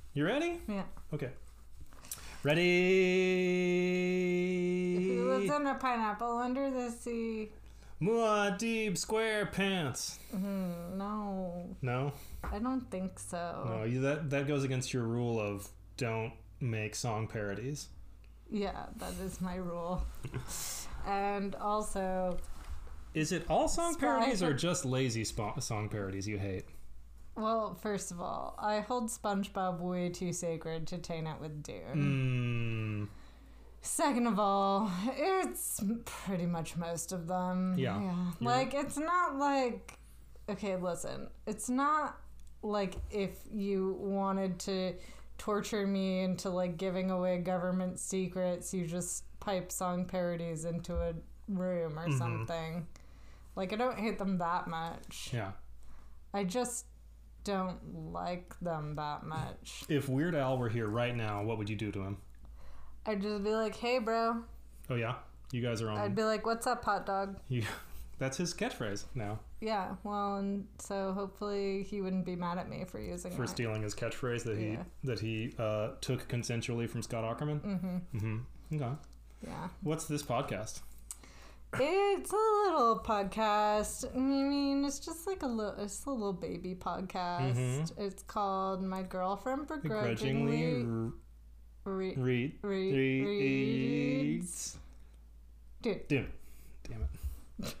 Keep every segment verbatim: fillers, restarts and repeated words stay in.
You ready? Yeah. Okay. Ready? Who lives in a pineapple under the sea? Muad'Dib SquarePants. Mm, no. No? I don't think so. No, you, that, that goes against your rule of don't make song parodies. Yeah, that is my rule. And also... Is it all song Spy- parodies or just lazy spo- song parodies you hate? Well, first of all, I hold SpongeBob way too sacred to taint it with Mm, Dune. Second of all, it's pretty much most of them. Yeah. yeah. Like, it's not like... Okay, listen. It's not like if you wanted to torture me into, like, giving away government secrets, you just pipe song parodies into a room or Mhm. something. Like, I don't hate them that much. yeah. I just don't like them that much. If Weird Al were here right now, what would you do to him? I'd just be like, hey, bro. Oh, yeah? You guys are on... I'd be like, what's up, hot dog? You, that's his catchphrase now. Yeah, well, and so hopefully he wouldn't be mad at me for using For it. stealing his catchphrase that he Yeah. that he uh, took consensually from Scott Aukerman. Mm-hmm. Mm-hmm. Okay. Yeah. What's this podcast? It's a little podcast. I mean, it's just like a little, it's a little baby podcast. Mhm. It's called My Girlfriend Begrudgingly Begrudgingly Re- read Re- reads. Dude. Dude. Damn it.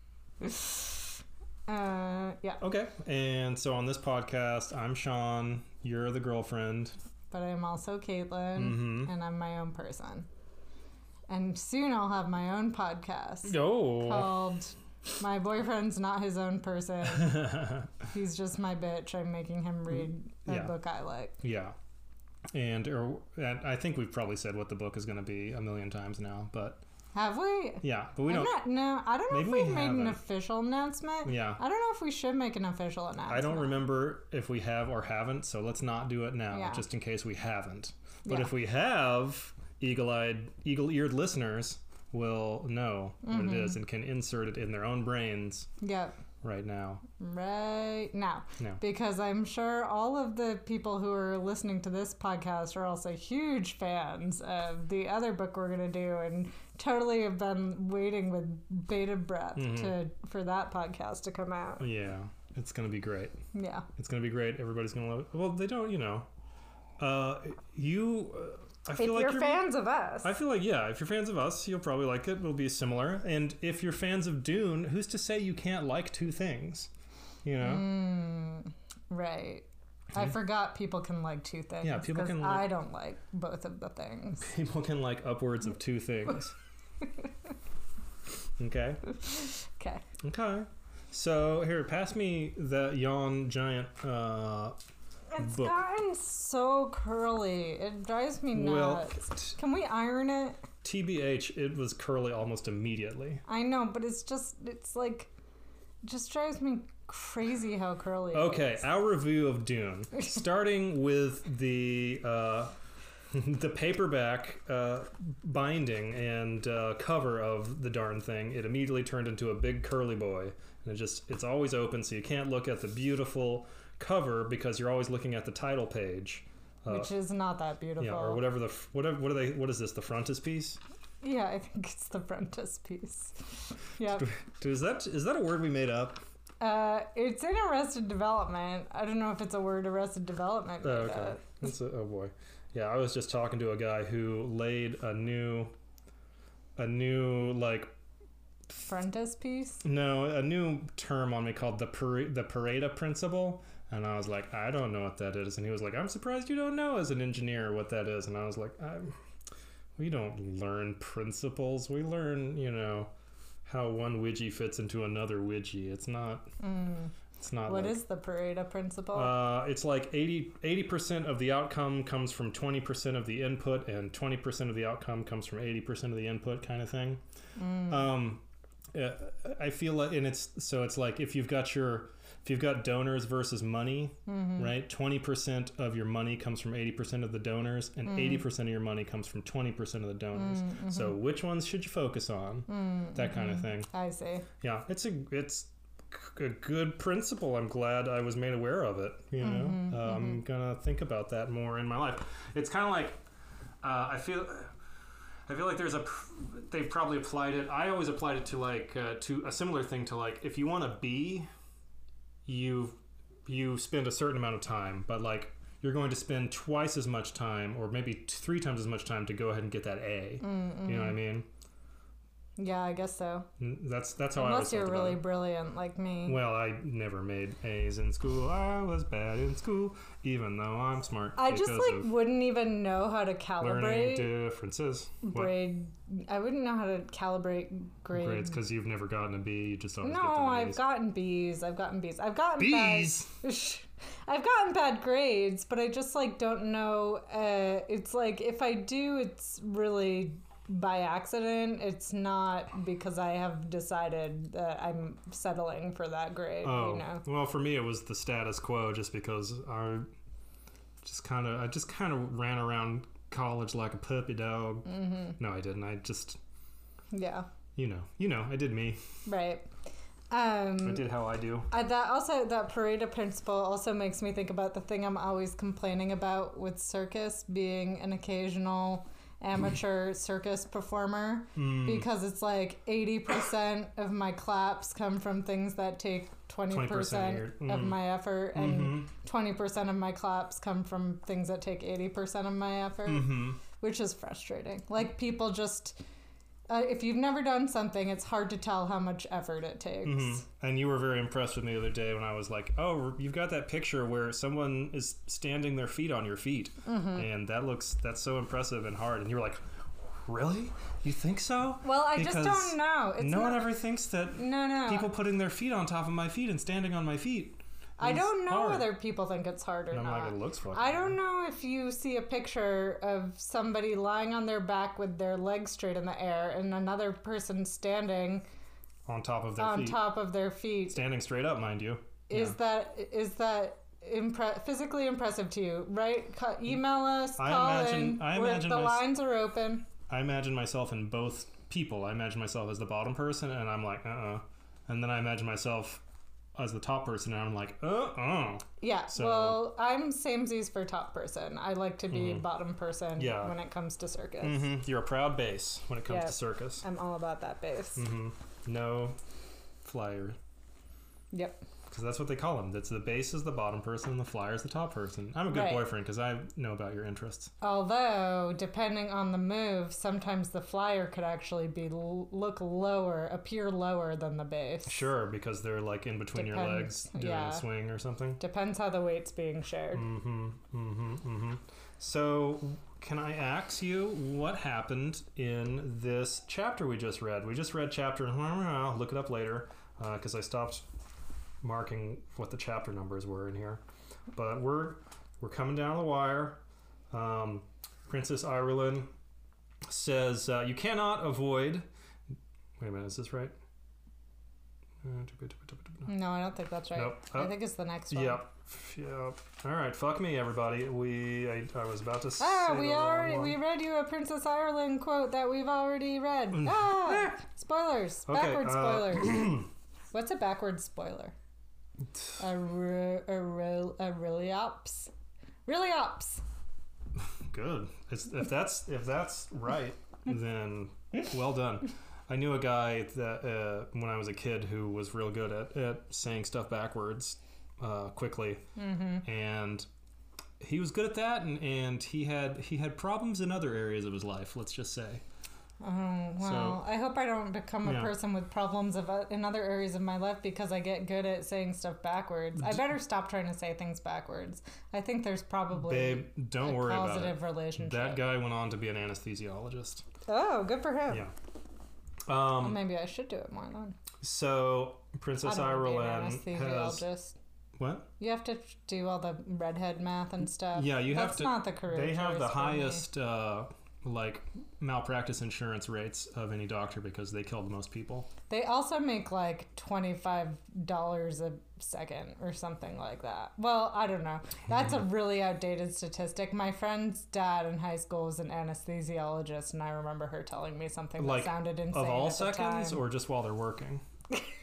Uh, yeah. Okay. And so on this podcast, I'm Sean. You're the girlfriend. But I'm also Caitlin, Mhm. and I'm my own person. And soon I'll have my own podcast Oh. called My Boyfriend's Not His Own Person. He's just my bitch. I'm making him read a Yeah. book I like. Yeah. And, or, and I think we've probably said what the book is going to be a million times now, but Have we? yeah, but we I'm don't. not, no, I don't know Maybe if we we've made an haven't. official announcement. Yeah. I don't know if we should make an official announcement. I don't remember if we have or haven't, so let's not do it now, Yeah. just in case we haven't. But Yeah. if we have, eagle-eyed, eagle-eared listeners will know what Mm-hmm. it is and can insert it in their own brains Yep. right now. Right now. No. Because I'm sure all of the people who are listening to this podcast are also huge fans of the other book we're going to do and totally have been waiting with bated breath Mm-hmm. to for that podcast to come out. Yeah, it's going to be great. Yeah. It's going to be great. Everybody's going to love it. Well, they don't, you know. Uh, you, uh, I If feel like you're, you're fans of us. I feel like, yeah, if you're fans of us, you'll probably like it. It'll be similar. And if you're fans of Dune, who's to say you can't like two things? You know? Mm, right. I forgot people can like two things. Yeah, people 'cause can like- I don't like both of the things. People can like upwards of two things. Okay? Okay. Okay. So, here, pass me the yawn giant uh, It's book. gotten so curly. It drives me Well, nuts. Can we iron it? T B H, it was curly almost immediately. I know, but it's just, it's like, it just drives me crazy how curly it Okay, is. our review of Dune, starting with the uh, the paperback uh, binding and uh, cover of the darn thing. It immediately turned into a big curly boy, and it just it's always open, so you can't look at the beautiful cover because you're always looking at the title page. Uh, Which is not that beautiful. yeah, or whatever the whatever what are they? What is this? The frontispiece? Yeah, I think it's the frontispiece. Yep. Is that is that a word we made up? Uh, it's in Arrested Development. I don't know if it's a word Arrested Development made Oh, okay. up. That's a, oh boy. Yeah, I was just talking to a guy who laid a new, a new like Frontispiece? no, a new term on me called the Pare- the Pareto principle, and I was like, I don't know what that is, and he was like, I'm surprised you don't know as an engineer what that is, and I was like, I'm, we don't learn principles, we learn, you know, how one widget fits into another widget. It's not. Mm. It's not. What like, is the Pareto principle? Uh, it's like eighty percent of the outcome comes from twenty percent of the input, and twenty percent of the outcome comes from eighty percent of the input, kind of thing. Mm. Um, uh, I feel like, and it's so it's like if you've got your if you've got donors versus money, Mm-hmm. right? twenty percent of your money comes from eighty percent of the donors, and Mm. eighty percent of your money comes from twenty percent of the donors. Mm-hmm. So which ones should you focus on? Mm, That kind of mhm. thing. I see. Yeah, it's a it's a good principle. I'm glad I was made aware of it. You know, Mm-hmm, uh, mm-hmm. I'm gonna think about that more in my life. It's kind of like uh, I feel. I feel like there's a. They've probably applied it. I always applied it to like uh, to a similar thing to like if you want to be, you you spend a certain amount of time, but like you're going to spend twice as much time, or maybe t- three times as much time to go ahead and get that A. Mm-mm. You know what I mean? Yeah, I guess so. That's that's how I always Unless you're felt about really it. brilliant like me. Well, I never made A's in school. I was bad in school, even though I'm smart. I just because like of wouldn't even know how to learning calibrate differences. What? grade. I wouldn't know how to calibrate grade. Grades because you've never gotten a B. You just always No, get the I've A's. gotten B's. I've gotten B's. I've gotten B's. bad. I've gotten bad grades, but I just like don't know. Uh, it's like if I do, it's really by accident. It's not because I have decided that I'm settling for that grade. Oh, You know. well, for me it was the status quo, just because I just kind of I just kind of ran around college like a puppy dog. Mm-hmm. No, I didn't. I just Yeah. you know you know I did me. Right. Um, I did how I do. I, that also that Pareto principle also makes me think about the thing I'm always complaining about with circus, being an occasional amateur circus performer, Mm, because it's like eighty percent of my claps come from things that take twenty percent of your- of mm. my effort, and mhm, twenty percent of my claps come from things that take eighty percent of my effort, mhm. which is frustrating. Like people just uh, if you've never done something, it's hard to tell how much effort it takes. hmm And you were very impressed with me the other day when I was like, "Oh, you've got that picture where someone is standing their feet on your feet, Mm-hmm. and that looks that's so impressive and hard." And you were like, "Really? You think so?" Well, I Because just don't know. It's no not, one ever thinks that No, no. people putting their feet on top of my feet and standing on my feet. I is don't know hard. whether people think it's hard or And I'm not. like, it looks fucking I don't hard. know if you see a picture of somebody lying on their back with their legs straight in the air and another person standing On top of their on feet. top of their feet. Standing straight up, mind you. Is Yeah. that is that impre- physically impressive to you? Right? Co- email us, I call imagine- in. I We're- imagine the my- lines are open. I imagine myself in both people. I imagine myself as the bottom person, and I'm like, uh-uh. And then I imagine myself as the top person, and I'm like, uh-uh. Yeah. So- well, I'm samesies for top person. I like to be Mhm. bottom person Yeah. when it comes to circus. hmm You're a proud bass when it comes Yeah. to circus. I'm all about that bass. hmm No flyer. Yep. Because that's what they call them. That's the bass is the bottom person, and the flyer is the top person. I'm a good Right. boyfriend because I know about your interests. Although, depending on the move, sometimes the flyer could actually be l- look lower, appear lower than the bass. Sure, because they're like in between your legs Depends, doing yeah. a swing or something. Depends how the weight's being shared. Mm-hmm, mm-hmm, mm-hmm. So, can I ask you what happened in this chapter we just read? We just read chapter, I'll look it up later, because I stopped marking what the chapter numbers were in here. But we're we're coming down the wire. Um, Princess Irulan says, uh, you cannot avoid... Wait a minute, is this right? No, I don't think that's right. Nope. I Oh. think it's the next one. Yep. Yep. All right. Fuck me, everybody. We. I, I was about to say. Ah, we the wrong already one. we read you a Princess Ireland quote that we've already read. Ah, spoilers. Okay, Backward uh, spoilers. What's a backward spoiler? A re, a re, a really ops. Really ops. Good. It's, if that's if that's right, then well done. I knew a guy that uh, when I was a kid who was real good at, at saying stuff backwards uh, quickly, Mm-hmm. and he was good at that, and, and he had he had problems in other areas of his life. Let's just say. Oh, well, I hope I don't become a yeah. person with problems of, uh, in other areas of my life because I get good at saying stuff backwards. I better stop trying to say things backwards. I think there's probably Babe, don't a worry about it. positive relationship. That guy went on to be an anesthesiologist. Oh, good for him. Yeah. Well, Um, maybe I should do it more then. so Princess I don't Irulan want to be an has anesthesiologist. what? You have to do all the redhead math and stuff. Yeah, you have That's to. not the career They have choice the for me. highest uh, like malpractice insurance rates of any doctor because they kill the most people. They also make like twenty-five dollars a second or something like that. Well, I don't know. That's a really outdated statistic. My friend's dad in high school was an anesthesiologist, and I remember her telling me something Like, that sounded insane Of all at the seconds, time. or just while they're working?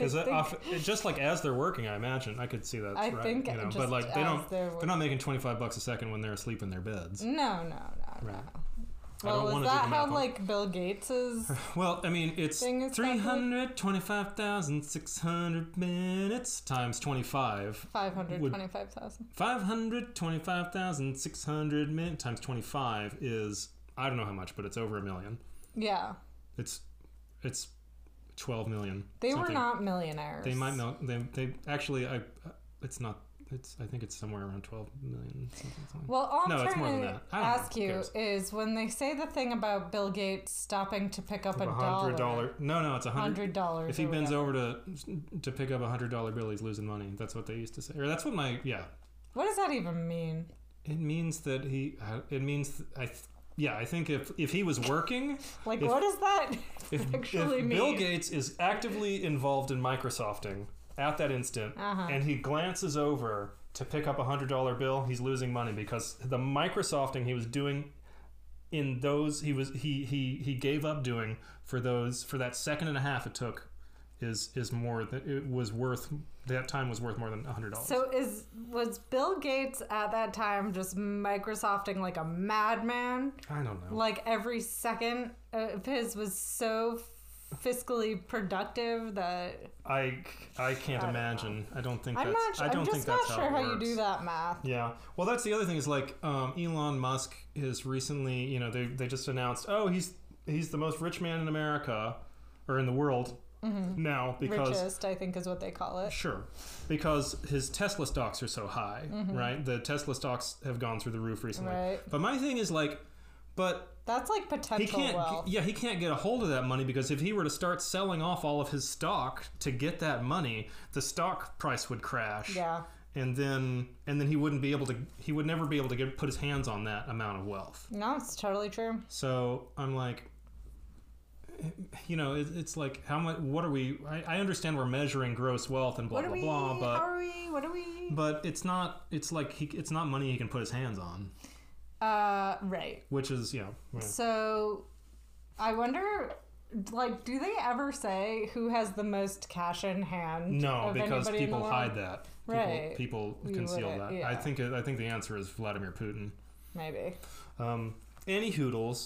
Because just like as they're working, I imagine I could see that. I right, think you know, just but like they as don't, they're, they're not making twenty-five bucks a second when they're asleep in their beds. No, no, no, Right. no. I don't Well, wanna is do that the how math on- like Bill Gates is? Well, I mean, it's Thing is three hundred twenty-five thousand six hundred minutes times twenty-five. Five hundred twenty-five thousand. five hundred twenty-five thousand six hundred minutes times twenty-five is, I don't know how much, but it's over a million. Yeah. It's it's twelve million. They something. were not millionaires. They might know. They they actually. I. It's not. It's. I think it's somewhere around twelve million. Something, something. Well, all I'm no, it's trying more to than that. I don't know. ask Who you cares? is when they say the thing about Bill Gates stopping to pick up a hundred dollar. dollar. No, no, it's a hundred. Hundred dollars. If he bends over to to pick up a hundred dollar bill, he's losing money. That's what they used to say, or that's what my yeah. What does that even mean? It means that he. uh, It means I. th- Yeah, I think if if he was working, Like, if- what does that if, actually if mean? Bill Gates is actively involved in Microsofting at that instant, Uh-huh. and he glances over to pick up a hundred dollar bill, he's losing money because the Microsofting he was doing in those he was he he he gave up doing for those for that second and a half it took is is more that it was worth that time was worth more than a hundred dollars. So is was Bill Gates at that time just Microsofting like a madman? I don't know. Like every second of his was so fiscally productive that I, I can't I don't imagine. I don't think I'm that's. not. Sure, I don't I'm think just that's not how sure it how you works. do that math. Yeah. Well, that's the other thing is like um, Elon Musk has recently, you know, they they just announced, oh, he's he's the most rich man in America or in the world Mm-hmm. now because Richest, I think, is what they call it. sure because his Tesla stocks are so high, Mm-hmm. right? The Tesla stocks have gone through the roof recently. Right. But my thing is like, but That's like he potential can't. wealth. Yeah, he can't get a hold of that money because if he were to start selling off all of his stock to get that money, the stock price would crash. Yeah. And then and then he wouldn't be able to. He would never be able to get put his hands on that amount of wealth. No, it's totally true. So I'm like, you know, it, it's like how much? What are we? I, I understand we're measuring gross wealth and blah What are blah we? blah, but How are we? What are we? but it's not. It's like he. It's not money he can put his hands on, Uh, right. which is you know. yeah. So, I wonder, like, do they ever say who has the most cash in hand? No, of because anybody in the people world? hide that. People, Right. people We conceal wouldn't- that. yeah. I think. I think the answer is Vladimir Putin. Maybe. Um, Annie Hoodles.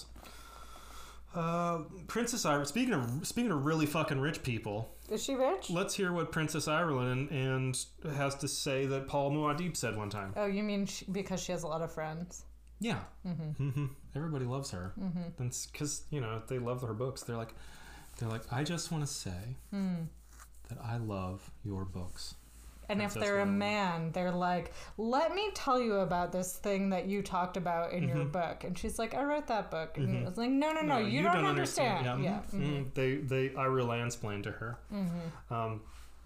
Uh, Princess Ireland. Speaking of speaking of really fucking rich people, Is she rich? let's hear what Princess Ireland and has to say that Paul Muad'Dib said one time. Oh, you mean she, because she has a lot of friends? Yeah. Mm-hmm. Mm-hmm. Everybody loves her. Mm-hmm. Because you know they love her books. They're like, they're like, I just want to say Mm. that I love your books. And if Princess they're a Ireland. man, they're like, let me tell you about this thing that you talked about in your Mhm. book. And she's like, I wrote that book. And Mhm. it's like, no, no, no, you, don't, understand. Yeah. Yeah. Mhm. mhm, Mhm. They they I relansplained to her. mhm. Um,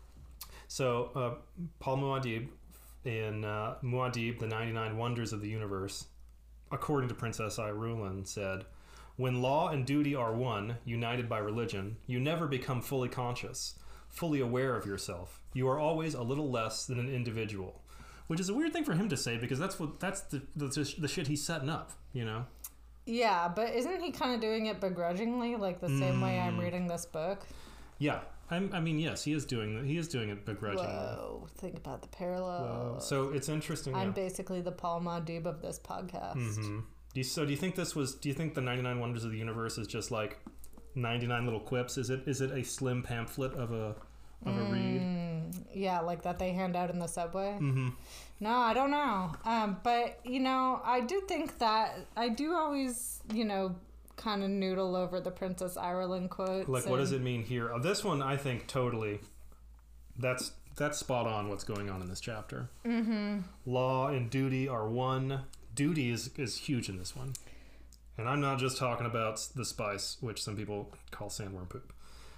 so uh, Paul Muad'Dib in uh, Muad'Dib, the ninety-nine Wonders of the Universe, according to Princess Irulan, said, "When law and duty are one, united by religion, you never become fully conscious, fully aware of yourself. You are always a little less than an individual." Which is a weird thing for him to say because that's what that's the the, the shit he's setting up, you know. Yeah, but isn't he kind of doing it begrudgingly, like the same way I'm Mm. reading this book? Yeah, I'm, I mean, yes, he is doing he is doing it begrudgingly. Whoa, think about the parallel. Whoa. So it's interesting. I'm yeah. basically the Paul Muad'Dib of this podcast. Mm-hmm. Do you, so do you think this was? Do you think the ninety-nine Wonders of the Universe is just like ninety-nine little quips? Is it is it a slim pamphlet of a of a read? Mm, yeah, like that they hand out in the subway. Mm-hmm. No, I don't know. Um, but you know, I do think that I do always, you know, kind of noodle over the Princess Ireland quotes. Like, what does and- it mean here? Uh, this one, I think, totally. That's that's spot on. What's going on in this chapter? Mm-hmm. Law and duty are one. Duty is is huge in this one, and I'm not just talking about the spice, which some people call sandworm poop.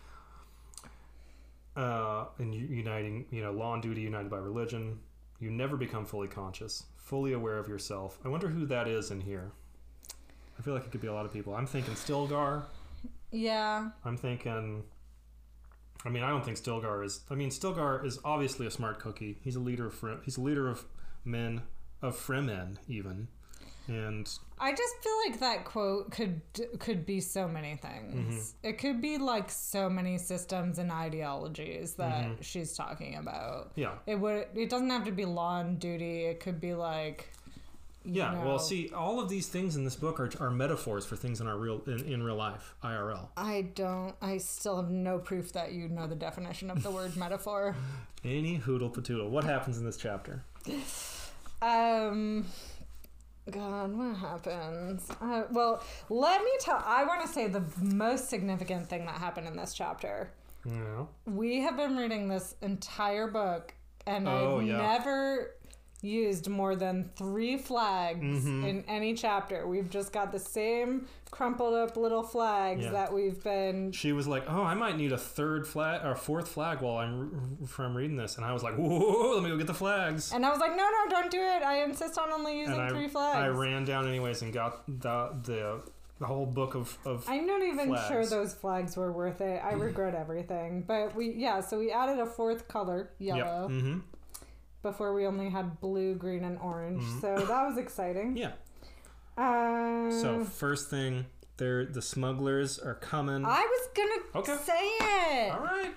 Uh, and u- uniting, you know, law and duty united by religion. You never become fully conscious, fully aware of yourself. I wonder who that is in here. I feel like it could be a lot of people. I'm thinking Stilgar. Yeah. I'm thinking. I mean, I don't think Stilgar is. I mean, Stilgar is obviously a smart cookie. He's a leader of. Fre- he's a leader of men, of Fremen even. And I just feel like that quote could could be so many things. Mm-hmm. It could be like so many systems and ideologies that mm-hmm. she's talking about. Yeah. It would. It doesn't have to be law and duty. It could be like. Yeah. know, well, see, all of these things in this book are, are metaphors for things in our real in, in real life, I R L. I don't. I still have no proof that you know the definition of the word metaphor. Any hoodle patoodle. What happens in this chapter? Um. God, what happens? Uh, well, let me tell. I want to say the most significant thing that happened in this chapter. Yeah. We have been reading this entire book, and oh, I've yeah. never used more than three flags mm-hmm. in any chapter. We've just got the same crumpled up little flags yeah. that we've been... She was like, oh, I might need a third flag or fourth flag while I'm, from reading this. And I was like, whoa, let me go get the flags. And I was like, no, no, don't do it. I insist on only using I, three flags. I ran down anyways and got the the, the whole book of, of I'm not even flags. sure those flags were worth it. I regret everything. But we, yeah, so we added a fourth color, yellow. Yep. Mm-hmm. Before we only had blue, green, and orange. Mm-hmm. So that was exciting. Yeah. Um, so first thing, they're, the smugglers are coming. I was going to okay. say it. All right.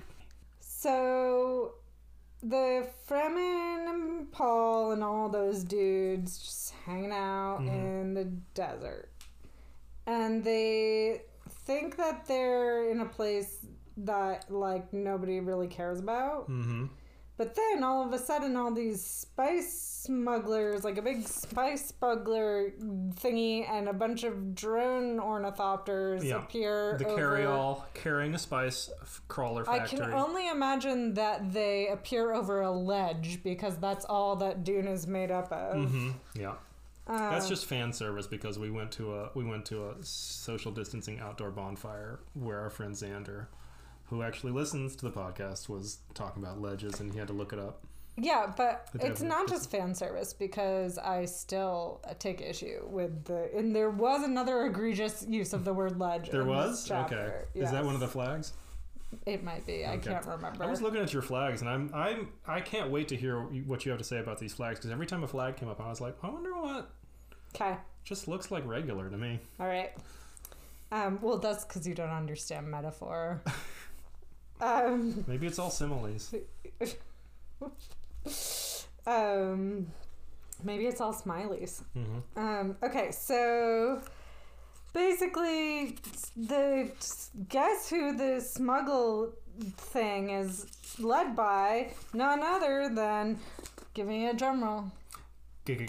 So the Fremen and Paul and all those dudes just hanging out mm-hmm. in the desert. And they think that they're in a place that, like, nobody really cares about. Mm-hmm. But then all of a sudden, all these spice smugglers, like a big spice smuggler thingy, and a bunch of drone ornithopters yeah. appear. The over... carry-all carrying a spice crawler factory. I can only imagine that they appear over a ledge because that's all that Dune is made up of. Mm-hmm. Yeah. Uh, That's just fan service because we went to a we went to a social distancing outdoor bonfire where our friend Xander, who actually listens to the podcast, was talking about ledges, and he had to look it up. Yeah, but it's not just fan service because I still take issue with the... And there was another egregious use of the word ledge. There in was? This chapter. Okay. Yes. Is that one of the flags? It might be. Okay. I can't remember. I was looking at your flags, and I'm I'm I can't wait to hear what you have to say about these flags, because every time a flag came up, I was like, I wonder what. Okay. Just looks like regular to me. All right. Um, well, that's because you don't understand metaphor. um, Maybe it's all similes. um, maybe it's all smileys. Mm-hmm. Um, okay, so basically, the guess who the smuggle thing is led by? None other than, give me a drum roll. Gurney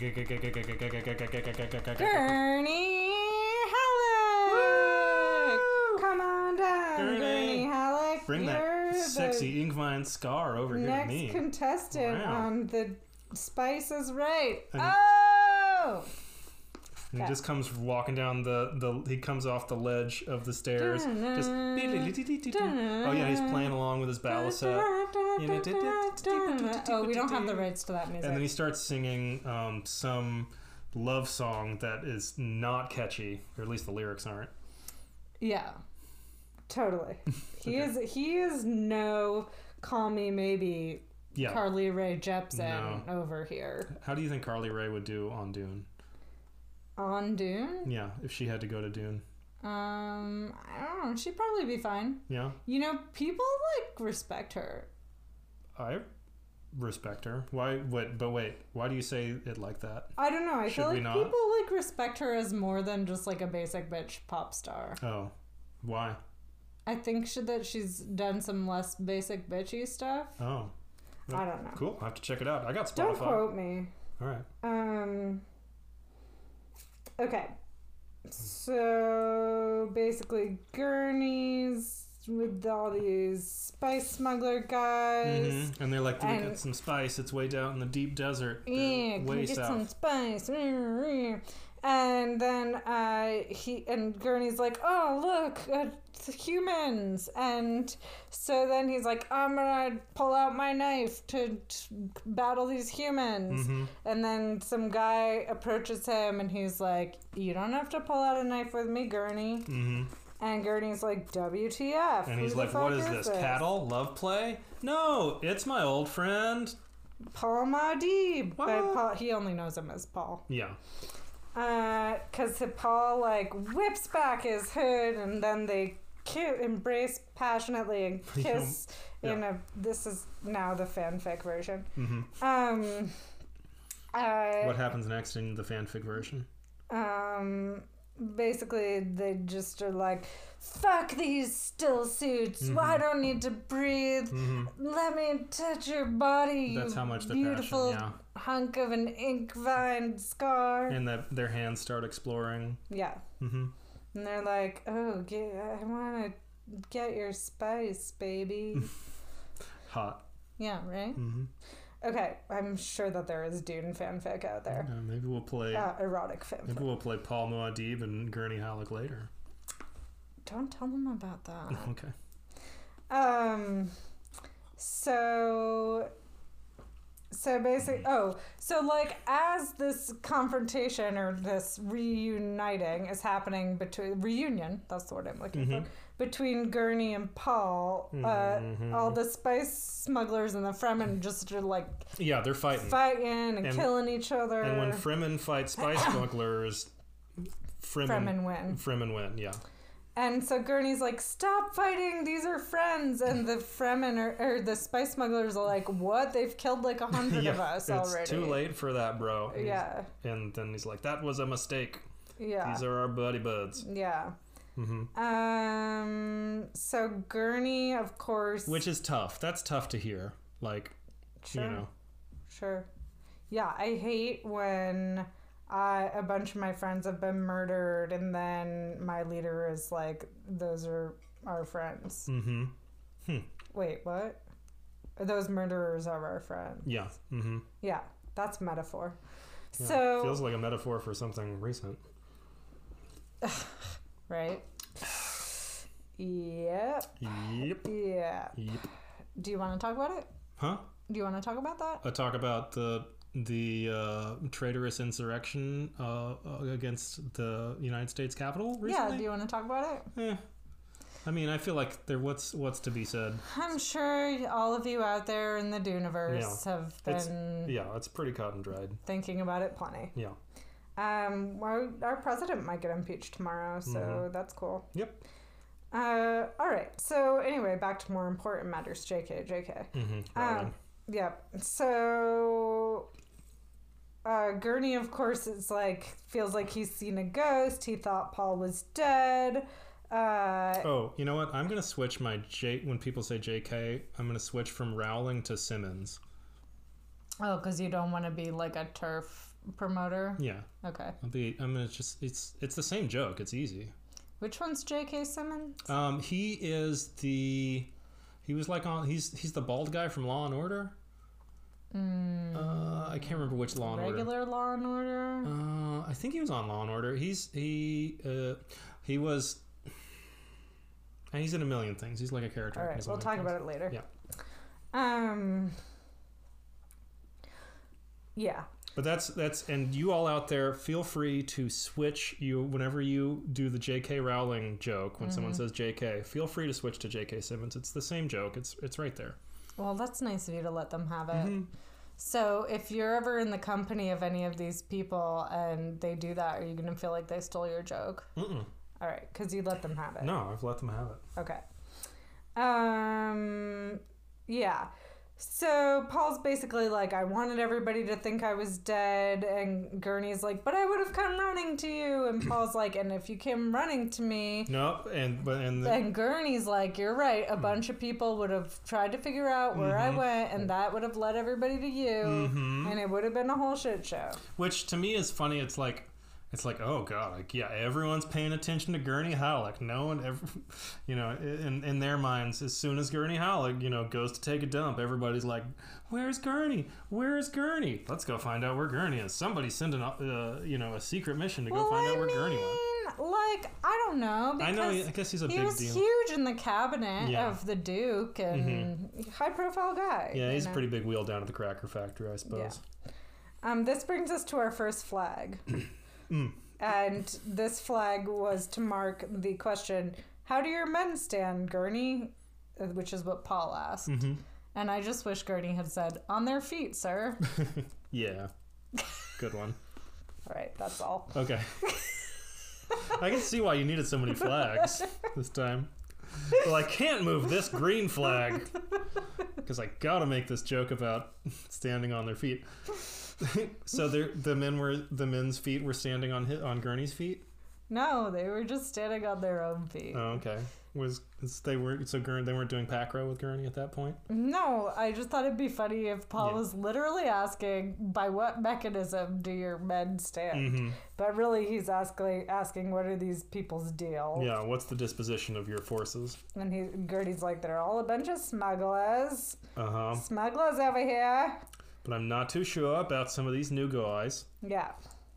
Halleck! Come on down, Gurney, Gurney Halleck. Bring You're that sexy Ingvine scar over here to me. Next contestant wow. on The Spice is Right. And oh! And he just comes walking down the, the... He comes off the ledge of the stairs. Just... Oh, yeah, he's playing along with his balisette. Oh, we don't have the rights to that music. And then he starts singing um, some love song that is not catchy, or at least the lyrics aren't. Yeah, totally. He okay. is he is no Call Me Maybe yeah. Carly Rae Jepsen no. over here. How do you think Carly Rae would do on Dune? On Dune? Yeah, if she had to go to Dune. Um, I don't know. She'd probably be fine. Yeah. You know, people like respect her. I respect her. Why? What? But wait, why do you say it like that? I don't know. I Should feel like we not? people like respect her as more than just like a basic bitch pop star. Oh, why? I think she, that she's done some less basic bitchy stuff. Oh, well, I don't know. Cool. I have to check it out. I got Spotify. Don't quote me. All right. Um. Okay. So basically, Gurney's with all these spice smuggler guys. Mm-hmm. And they're like, we got some spice. It's way down in the deep desert. Yeah, way can we get south. some spice? And then uh, he and Gurney's like, oh, look, uh, humans. And so then he's like, I'm going to pull out my knife to, to battle these humans. Mm-hmm. And then some guy approaches him and he's like, you don't have to pull out a knife with me, Gurney. Mm-hmm. And Gurney's like, W T F? And he's like, what is this? this? Cattle? Love play? No, it's my old friend. Paul Muad'Dib. But Paul, he only knows him as Paul. Yeah. Because Paul, like, whips back his hood, and then they ki- embrace passionately and kiss Yeah. in a... This is now the fanfic version. Mm-hmm. Um... Uh, What happens next in the fanfic version? Um, basically, they just are like, fuck these still suits. Mm-hmm. I don't need to breathe. Mm-hmm. Let me touch your body. That's you how much the beautiful passion, hunk of an ink vine scar. yeah. And that their hands start exploring. yeah. Mm-hmm. And they're like, oh, get, I want to get your spice, baby. Hot. Yeah, right? Mm-hmm. Okay, I'm sure that there is Dune fanfic out there. Uh, maybe we'll play. Uh, erotic fanfic. Maybe we'll play Paul Muad'Dib and Gurney Halleck later. Don't tell them about that. Okay. Um, so, so basically, oh, so like as this confrontation or this reuniting is happening between, reunion, that's the word I'm looking Mhm. for, between Gurney and Paul, uh, Mhm. all the spice smugglers and the Fremen just are like Yeah, they're fighting. fighting and, And- killing each other. And when Fremen fight spice smugglers, Fremen, Fremen win. Fremen win, yeah. And so Gurney's like, stop fighting, these are friends. And the Fremen or, or the spice smugglers are like, what? They've killed like a hundred yeah, of us it's already. too late for that, bro. And he's- Yeah. And then he's like, that was a mistake. Yeah. These are our buddy buds. Yeah. Mm-hmm. Um. So Gurney, of course. Which is tough. That's tough to hear. Like, Sure. you know. Sure. Yeah, I hate when I, a bunch of my friends have been murdered and then my leader is like, those are our friends. Mm-hmm. Hmm. Wait, what? Those murderers are our friends. Yeah. Mm-hmm. Yeah, that's metaphor. Yeah. So, Feels like a metaphor for something recent. right? Yep. Yep. Yeah. Yep. Do you want to talk about it? Huh? Do you want to talk about that? I talk about the the uh, traitorous insurrection uh, against the United States Capitol recently. Yeah, do you want to talk about it? Eh. I mean, I feel like there what's what's to be said. I'm sure all of you out there in the Duneverse Yeah. have been Yeah, it's pretty cut and dried. thinking about it plenty. Yeah. Um, our, our president might get impeached tomorrow, so Mhm. that's cool. Yep. Uh, all right. So anyway, back to more important matters. J K, J K. Mm-hmm. Um, yep. So, uh, Gurney, of course, is like feels like he's seen a ghost. He thought Paul was dead. Uh, oh, you know what? I'm gonna switch my J. When people say J K, I'm gonna switch from Rowling to Simmons. oh, because you don't want to be like a turf promoter. Yeah. Okay. I'll be. I'm gonna just. It's it's the same joke. It's easy. Which one's J K. Simmons? Um, he is the. He was like on. He's he's the bald guy from Law and Order. Mm, Uh, I can't remember which Law and Order. regular Law and Order. Uh, I think he was on Law and Order. He's he uh he was. And he's in a million things. He's like a character. All right, He's we'll in a talk million about it later. Yeah. Um. Yeah. But that's that's and you all out there, feel free to switch you whenever you do the J K. Rowling joke when someone Mhm. says J K. Feel free to switch to J K. Simmons. It's the same joke. It's it's right there. Well, that's nice of you to let them have it. Mhm. So, if you're ever in the company of any of these people and they do that, are you going to feel like they stole your joke? Mm-mm. All right, because you let them have it. No, I've let them have it. Okay. Um. Yeah. So Paul's basically like, I wanted everybody to think I was dead, and Gurney's like, but I would have come running to you, and Paul's like, and if you came running to me, Nope. And but and the, and Gurney's like, you're right, a bunch of people would have tried to figure out where I Mhm. went, and that would have led everybody to you, Mhm. and it would have been a whole shit show. which to me is funny. It's like. It's like, oh god, like yeah, everyone's paying attention to Gurney Halleck. No one ever, you know, in in their minds, as soon as Gurney Halleck, you know, goes to take a dump, everybody's like, where's Gurney? Where's Gurney? Let's go find out where Gurney is. Somebody's sending, a, uh, you know, a secret mission to go Well, find I out where mean, Gurney went. like, I don't know, I because know. I guess he's a he big was deal. huge in the cabinet Yeah. of the Duke and high profile guy. Yeah, you he's a know? pretty big wheel down at the cracker factory, I suppose. Um, this brings us to our first flag. Mm. And this flag was to mark the question, how do your men stand, Gurney? Uh, Which is what Paul asked. Mm-hmm. And I just wish Gurney had said, on their feet, sir. Yeah, good one. All right, that's all. Okay. I can see why you needed so many flags this time. Well, I can't move this green flag because I gotta make this joke about standing on their feet. So the men were the men's feet were standing on his, on Gurney's feet. No, they were just standing on their own feet. Oh, okay. Was they were so Gurney, they weren't doing pack row with Gurney at that point? No, I just thought it'd be funny if Paul Yeah. was literally asking, by what mechanism do your men stand? Mm-hmm. But really, he's asking, asking, what are these people's deal? Yeah. What's the disposition of your forces? And he, Gertie's like, they're all a bunch of smugglers. Uh huh. Smugglers over here. But I'm not too sure about some of these new guys. Yeah.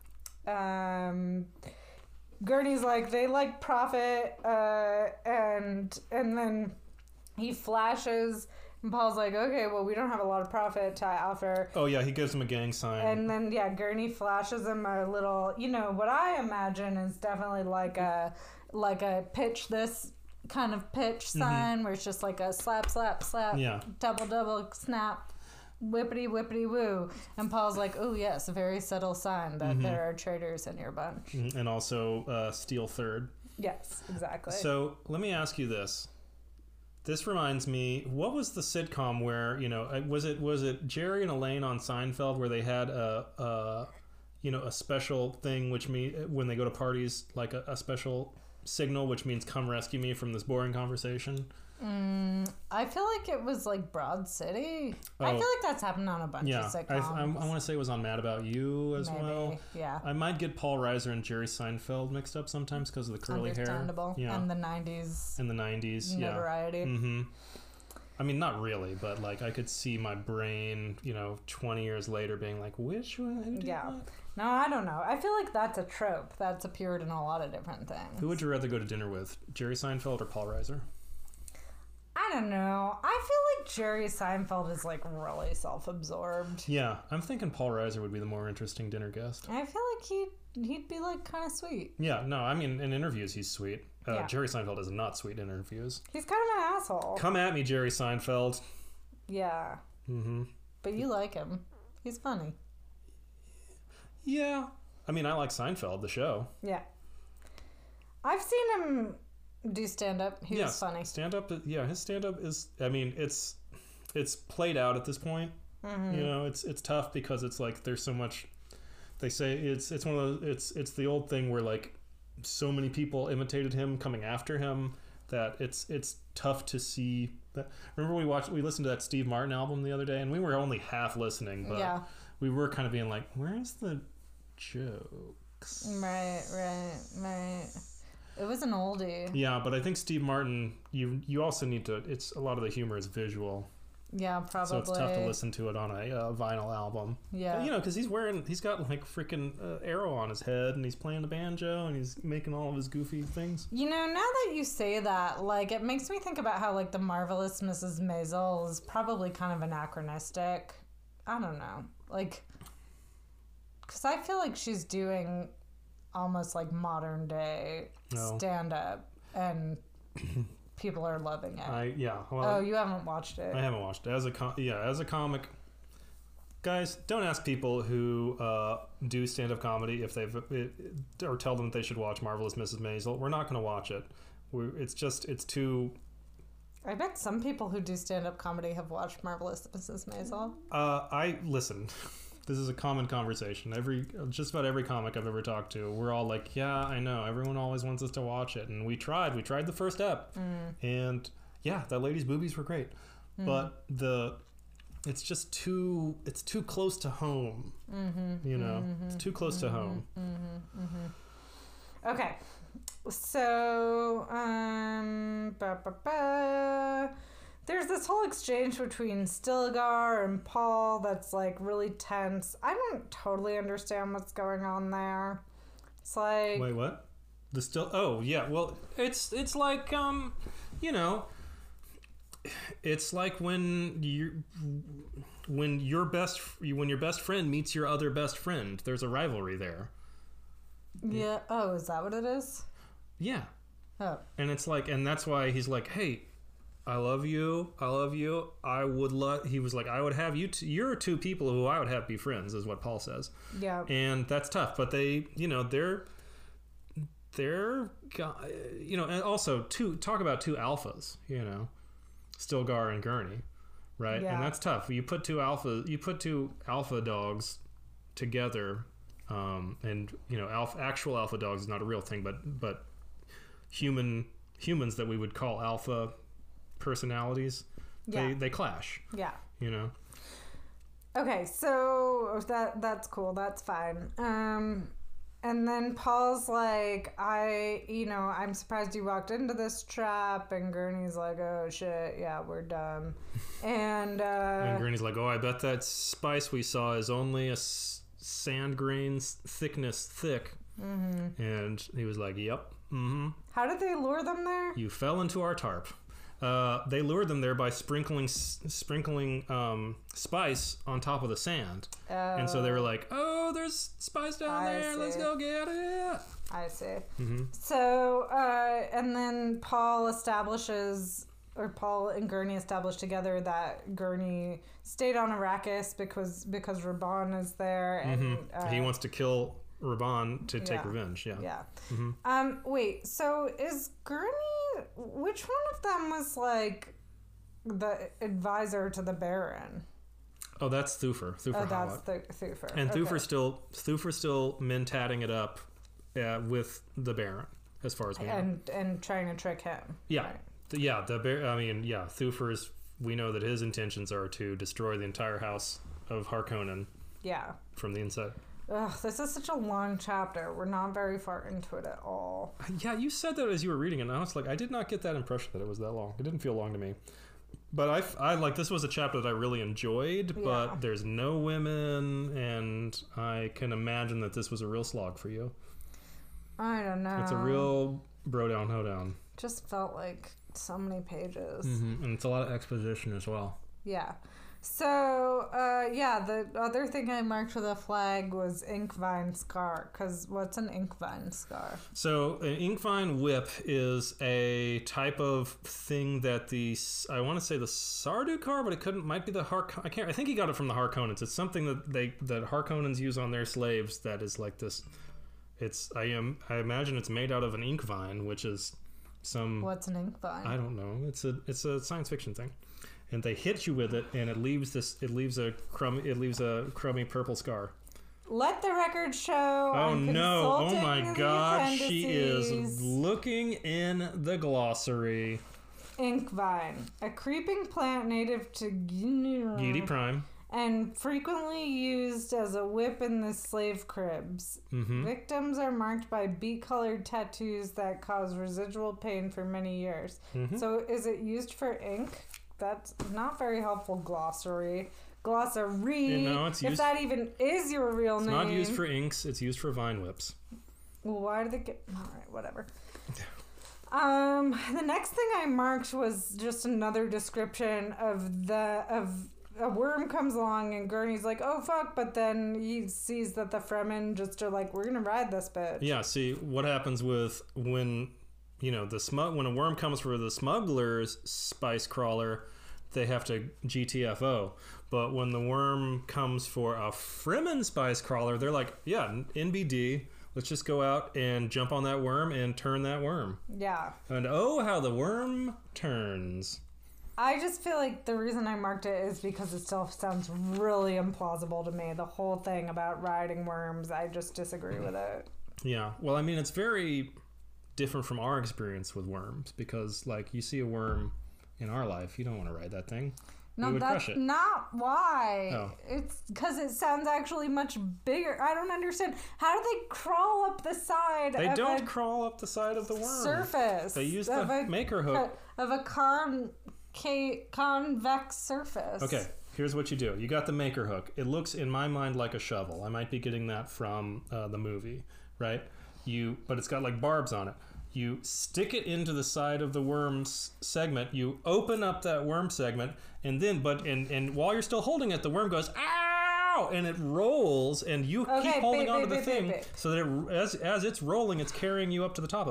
Um... Gurney's like, they like profit, uh, and and then he flashes, and Paul's like, okay, well, we don't have a lot of profit to offer. Oh, yeah, he gives him a gang sign. And then, yeah, Gurney flashes him a little, you know, what I imagine is definitely like a, like a pitch this kind of pitch sign, mm-hmm. where it's just like a slap, slap, slap, yeah. double, double, snap. Whippity whippity woo. And Paul's like, oh yes, a very subtle sign that mm-hmm. there are traitors in your bunch. And also uh, steal third. Yes, exactly. So let me ask you this. This reminds me, what was the sitcom where, you know, was it was it Jerry and Elaine on Seinfeld where they had a, a you know, a special thing which mean when they go to parties, like a, a special signal which means come rescue me from this boring conversation? Mm, I feel like it was like Broad City. Oh, I feel like that's happened on a bunch yeah, of sitcoms. I, I, I want to say it was on Mad About You as Maybe, well. Yeah. I might get Paul Reiser and Jerry Seinfeld mixed up sometimes because of the curly hair. Understandable. Yeah. And the nineties. In the nineties, yeah. Notoriety. Mm-hmm. I mean, not really, but like I could see my brain, you know, twenty years later being like, which one? Yeah. That? No, I don't know. I feel like that's a trope that's appeared in a lot of different things. Who would you rather go to dinner with, Jerry Seinfeld or Paul Reiser? I don't know. I feel like Jerry Seinfeld is like really self-absorbed. Yeah, I'm thinking Paul Reiser would be the more interesting dinner guest. I feel like he'd he'd be like kind of sweet. Yeah, no, I mean in interviews he's sweet. Uh, yeah. Jerry Seinfeld is not sweet in interviews. He's kind of an asshole. Come at me, Jerry Seinfeld. Yeah. Mm-hmm. But you like him. He's funny. Yeah. I mean, I like Seinfeld, the show. Yeah. I've seen him do stand-up. He yeah, was funny. Stand-up, yeah, his stand-up is, I mean, it's it's played out at this point. Mm-hmm. You know, it's it's tough because it's like there's so much, they say it's it's one of those, it's it's the old thing where like so many people imitated him coming after him that it's it's tough to see that. Remember we watched, we listened to that Steve Martin album the other day and we were only half listening, but yeah. we were kind of being like, where's the jokes? Right, right, right. It was an oldie. Yeah, but I think Steve Martin, you you also need to, it's a lot of the humor is visual. Yeah, probably. So it's tough to listen to it on a uh, vinyl album. Yeah. But, you know, because he's wearing, he's got like freaking uh, arrow on his head and he's playing the banjo and he's making all of his goofy things. You know, now that you say that, like, it makes me think about how, like, the Marvelous Missus Maisel is probably kind of anachronistic. I don't know. Like, because I feel like she's doing almost like modern day No. stand up and people are loving it. I yeah. Well, oh, you haven't watched it. I haven't watched it. As a com- yeah, as a comic, guys, don't ask people who uh, do stand up comedy if they've it, or tell them that they should watch Marvelous Missus Maisel. We're not going to watch it. We're, it's just it's too. I bet some people who do stand up comedy have watched Marvelous Missus Maisel. Uh, I listen. This is a common conversation. Every just about every comic I've ever talked to, we're all like, "Yeah, I know. Everyone always wants us to watch it." And we tried. We tried the first ep, mm. and yeah, that lady's boobies were great, mm. but the it's just too it's too close to home. Mm-hmm, you know, mm-hmm, it's too close mm-hmm, to home. Mm-hmm, mm-hmm. Okay, so um, ba, ba, ba. There's this whole exchange between Stilgar and Paul that's like really tense. I don't totally understand what's going on there. It's like, wait, what? The still? Oh, yeah. Well, it's it's like um, you know, it's like when you when your best when your best friend meets your other best friend. There's a rivalry there. Yeah. Oh, is that what it is? Yeah. Oh. And it's like, and that's why he's like, hey. I love you. I love you. I would love. He was like, I would have you. T- you're two people who I would have be friends, is what Paul says. Yeah. And that's tough. But they, you know, they're, they're, you know, and also two. Talk about two alphas. You know, Stilgar and Gurney, right? Yeah. And that's tough. You put two alpha. You put two alpha dogs together, um, and you know, alpha, actual alpha dogs is not a real thing, but but human humans that we would call alpha personalities, Yeah. they they clash. Yeah. You know. Okay, so that that's cool. That's fine. Um, and then Paul's like, I, you know, I'm surprised you walked into this trap. And Gurney's like, oh shit, yeah, we're done. And uh, And Gurney's like, oh, I bet that spice we saw is only a s- sand grain's thickness thick. Mm-hmm. And he was like, yep. Mm-hmm. How did they lure them there? You fell into our tarp. Uh, they lured them there by sprinkling sprinkling um, spice on top of the sand. Oh, And so they were like, oh, there's spice down I there. Let's see. go get it. I see. Mm-hmm. So, uh, and then Paul establishes, or Paul and Gurney establish together that Gurney stayed on Arrakis because because Raban is there, and Mm-hmm. uh, He wants to kill Raban to take yeah. revenge. Yeah. Yeah. Mm-hmm. Um. Wait. So is Gurney? Which one of them was like the advisor to the Baron? Oh, that's Thufir. Thufir Oh, that's Hawat. Th- Thufir. And Okay. Thufir's still Thufir's still mentatting it up uh, with the Baron, as far as we know. and and trying to trick him. Yeah. Right. The- yeah. The Bar- I mean, yeah. Thufir's. We know that his intentions are to destroy the entire house of Harkonnen Yeah. from the inside. Ugh, this is such a long chapter. We're not very far into it at all. Yeah, you said that as you were reading it, and I was like, I did not get that impression that it was that long. It didn't feel long to me. But I, I like this was a chapter that I really enjoyed, Yeah. but there's no women, and I can imagine that this was a real slog for you. I don't know. It's a real bro down, ho down. Just felt like so many pages. Mm-hmm. And it's a lot of exposition as well. Yeah. So, uh, yeah, the other thing I marked with a flag was Inkvine Scar. Because what's an Inkvine Scar? So an Inkvine whip is a type of thing that the I want to say the Sardaukar, but it couldn't might be the Hark. I can't. I think he got it from the Harkonnens. It's something that they that Harkonnens use on their slaves. That is like this. It's I am I imagine it's made out of an ink vine, which is some. What's an Inkvine? I don't know. It's a it's a science fiction thing, and they hit you with it, and it leaves this. It leaves a crummy. It leaves a crummy purple scar. Let the record show. Oh I'm no! Oh consulting my the God! She is appendices. looking in the glossary. Inkvine, a creeping plant native to Guinea Gidi Prime. and frequently used as a whip in the slave cribs. Mm-hmm. Victims are marked by beet-colored tattoos that cause residual pain for many years. Mm-hmm. So is it used for ink? That's not very helpful glossary. Glossary. Yeah, no, it's if used- that even is your real It's name. not used for inks. It's used for vine whips. Well, why do they get... All right, whatever. Um, the next thing I marked was just another description of the... of a worm comes along and Gurney's like, oh, fuck, but then he sees that the Fremen just are like, we're gonna ride this bitch. Yeah. See what happens with when you know the smug when a worm comes for the smuggler's spice crawler, they have to G T F O. But when the worm comes for a Fremen spice crawler, they're like, yeah, N B D. Let's just go out and jump on that worm and turn that worm. Yeah. And oh, how the worm turns. I just feel like the reason I marked it is because it still sounds really implausible to me. The whole thing about riding worms, I just disagree with it. Yeah. Well, I mean, it's very different from our experience with worms because, like, you see a worm in our life, you don't want to ride that thing. No, you would that's crush it. not why. Oh. It's because it sounds actually much bigger. I don't understand. How do they crawl up the side They of don't a crawl up the side of the worm. surface? They use of the a, maker hook. Of a con, ca- convex surface. Okay, here's what you do. You got the maker hook. It looks, in my mind, like a shovel. I might be getting that from uh, the movie, right? You, but it's got like barbs on it. You stick it into the side of the worm's segment. You open up that worm segment, and then, but and and while you're still holding it, the worm goes ow, and it rolls, and you Okay, keep holding babe, onto babe, the babe, thing babe, babe. so that it, as as it's rolling, it's carrying you up to the top of it.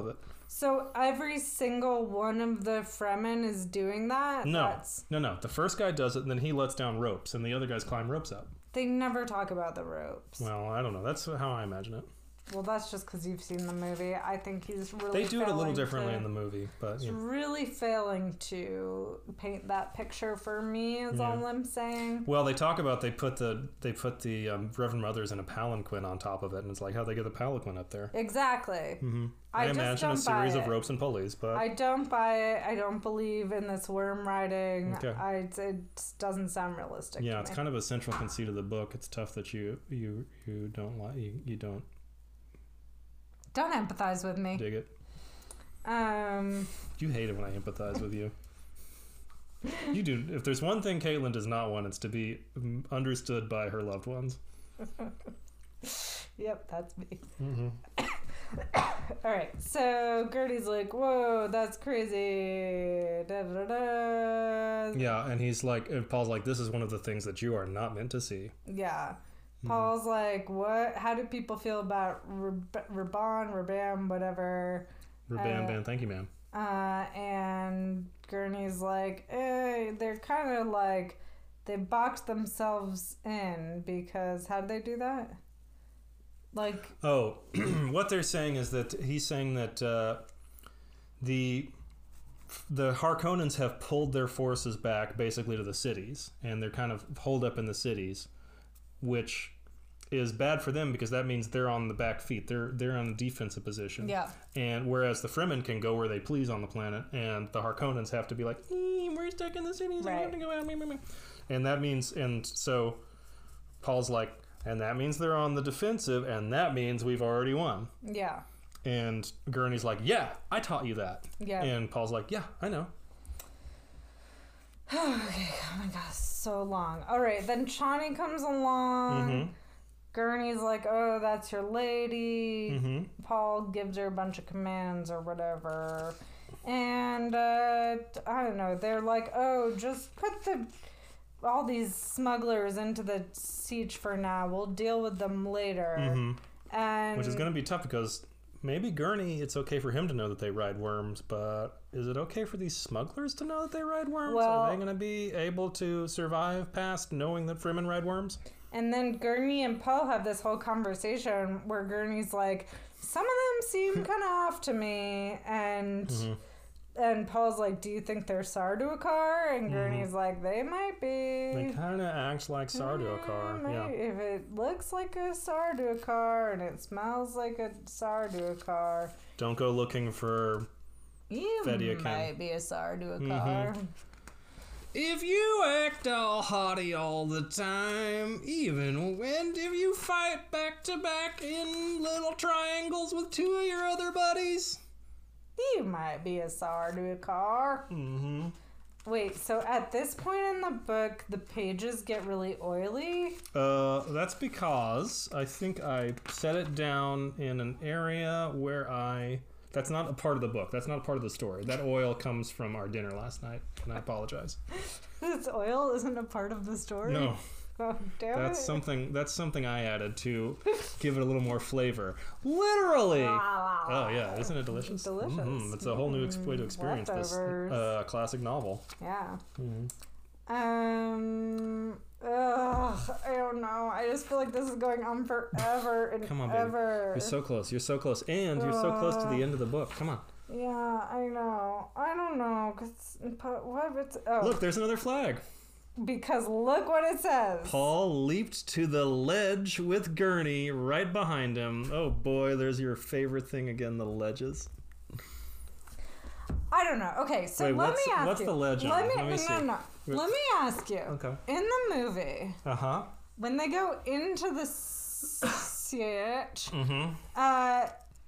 So every single one of the Fremen is doing that? No, That's... no, no. The first guy does it, and then he lets down ropes, and the other guys climb ropes up. They never talk about the ropes. Well, I don't know. That's how I imagine it. Well, that's just because you've seen the movie. I think he's really They do it a little failing differently to- in the movie, but He's yeah. really failing to paint that picture for me, is Yeah. all I'm saying. Well, they talk about they put the they put the um, Reverend Mothers in a palanquin on top of it, and it's like how they get the palanquin up there. Exactly. Mm-hmm. I I, just imagine don't a series buy of it. ropes and pulleys, but I don't buy it. I don't believe in this worm riding. Okay. I, it doesn't sound realistic yeah, to it's me. kind of a central conceit of the book. It's tough that you you you don't like you, you don't Don't empathize with me. dig it. Um, You hate it when I empathize with you. You do. If there's one thing Caitlin does not want, it's to be mm, understood by her loved ones. yep, that's me. Mm-hmm. All right, so Gertie's like, whoa, that's crazy. Da, da, da. Yeah, and he's like, and Paul's like, this is one of the things that you are not meant to see. Yeah. Paul's like, what? How do people feel about Rab- Raban, Rabam, whatever? Bam, Uh, bam, thank you, ma'am. Uh, and Gurney's like, eh, they're kind of like, they boxed themselves in because, how did they do that? Like, Oh, what they're saying is that he's saying that uh, the the Harkonnens have pulled their forces back basically to the cities, and they're kind of holed up in the cities, which is bad for them because that means they're on the back feet. They're they're on a defensive position. yeah. And whereas the Fremen can go where they please on the planet, and the Harkonnens have to be like, "Eh, we're stuck in the cities. We have Right. to go out." meh, meh, meh." And that means, and so Paul's like, and that means they're on the defensive, and that means we've already won. Yeah. And Gurney's like, yeah, I taught you that. Yeah. And Paul's like, yeah, I know. Okay, oh my gosh, so long. All right, then Chani comes along. Mm-hmm. Gurney's like, oh, that's your lady. Mm-hmm. Paul gives her a bunch of commands or whatever. And, uh, I don't know, they're like, oh, just put the all these smugglers into the siege for now. We'll deal with them later. Mm-hmm. And Which is going to be tough because maybe Gurney, it's okay for him to know that they ride worms, but is it okay for these smugglers to know that they ride worms? Well- Are they going to be able to survive past knowing that Fremen ride worms? And then Gurney and Paul have this whole conversation where Gurney's like, some of them seem kind of off to me. And Mm-hmm. and Paul's like, do you think they're Sardaukar? And Gurney's like, they might be. They kind of act like Sardaukar. Mm, Yeah. maybe. If it looks like a Sardaukar and it smells like a Sardaukar, Don't go looking for... you Fediakin. might be a Sardaukar. Mm-hmm. If you act all haughty all the time, even when if you fight back to back in little triangles with two of your other buddies. You might be a Sardaukar. Mm-hmm. Wait, so at this point in the book, the pages get really oily? Uh, that's because I think I set it down in an area where I... That's not a part of the book. That's not a part of the story. That oil comes from our dinner last night, and I apologize. This oil isn't a part of the story? No, Oh, damn that's it. something. That's something I added to give it a little more flavor. Literally. Oh yeah, isn't it delicious? Delicious. Mhm. It's a whole new ex- way to experience Leftovers. this uh, classic novel. Yeah. Mhm. Um. Ugh, I don't know. I just feel like this is going on forever and Come on, baby. ever. You're so close. You're so close, and you're so close to the end of the book. Come on. Yeah, I know. I don't know. Cause but what if it's oh Look, there's another flag. because look what it says. Paul leaped to the ledge with Gurney right behind him. Oh boy, there's your favorite thing again, the ledges. I don't know. Okay, so Wait, let what's- me ask what's you. the ledge on? Let me Let me no, see. no no. Let me ask you. Okay. In the movie, Uh huh. when they go into the siege, Mm-hmm. uh,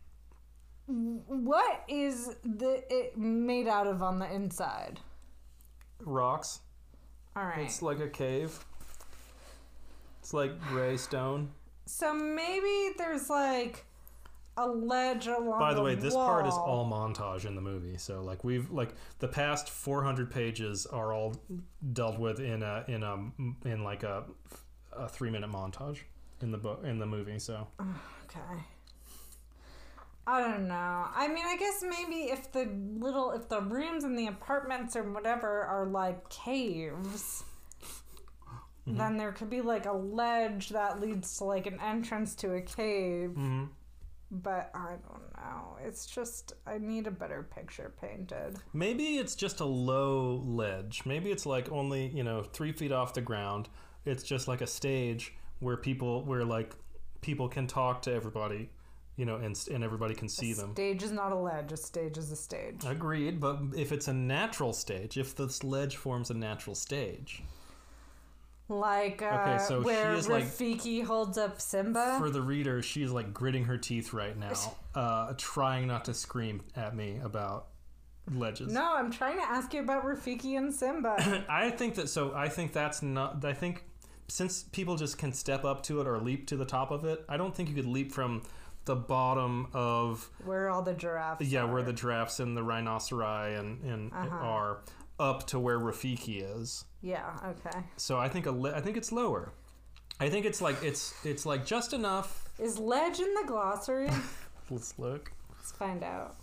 what is the it made out of on the inside? Rocks. All right. It's like a cave. It's like gray stone. So maybe there's like a ledge along. By the way, this wall. part is all montage in the movie. So like we've like the past four hundred pages are all dealt with in a in a in like a, a three minute montage in the book in the movie. So Okay. I don't know. I mean, I guess maybe if the little, if the rooms in the apartments or whatever are like caves, mm-hmm. then there could be like a ledge that leads to like an entrance to a cave. Mm-hmm. But I don't know. It's just, I need a better picture painted. Maybe it's just a low ledge. Maybe it's like only, you know, three feet off the ground. It's just like a stage where people, where like people can talk to everybody. You know, and and everybody can see a them. Stage is not a ledge. A stage is a stage. Agreed, but if it's a natural stage, if this ledge forms a natural stage. Like uh, okay, so where she is Rafiki like, holds up Simba? For the reader, she's like gritting her teeth right now, uh, trying not to scream at me about ledges. No, I'm trying to ask you about Rafiki and Simba. I think that, so I think that's not, I think since people just can step up to it or leap to the top of it, I don't think you could leap from the bottom of where all the giraffes yeah are. where the giraffes and the rhinoceri and, and uh-huh. are up to where Rafiki is. Yeah, okay. So I think a li- I think it's lower. I think it's like it's it's like just enough. Is ledge in the glossary? Let's look. Let's find out.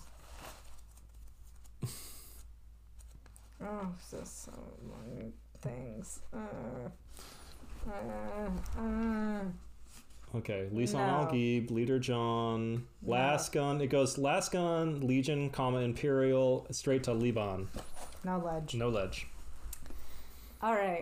Oh, just so many things. Uh, uh, uh. Okay, Lisan No. Al-Gaib, Leader John, No. Lasgun. It goes Lasgun, Legion, comma Imperial, straight to Liban. No ledge. No ledge. All right.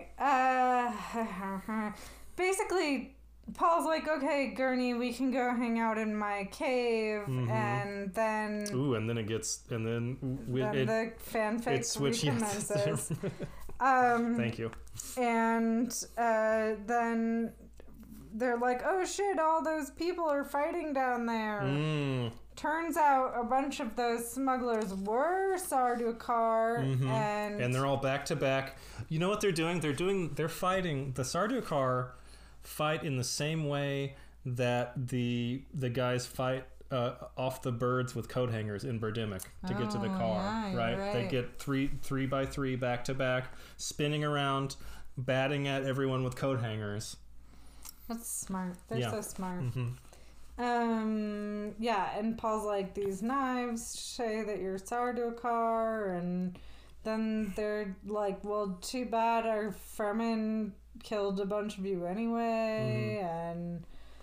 Uh, basically, Paul's like, okay, Gurney, we can go hang out in my cave, Mhm. and then Ooh, and then it gets, and then we, then it, the fanfic it switches. recommences. um, Thank you. And uh, then they're like, oh shit, all those people are fighting down there. Mm. Turns out a bunch of those smugglers were Sardaukar, Mm-hmm. and and they're all back to back. You know what they're doing? They're doing. They're fighting. The Sardaukar fight in the same way that the the guys fight uh, off the birds with coat hangers in Birdemic to get to the Oh, car. yeah, you're right? They right. get three three by three back to back, spinning around, batting at everyone with coat hangers. That's smart. They're Yeah. so smart. Mm-hmm. Um, yeah, and Paul's like, these knives say that you're Sardaukar, and then they're like, well, too bad our Fremen killed a bunch of you anyway, Mm-hmm. and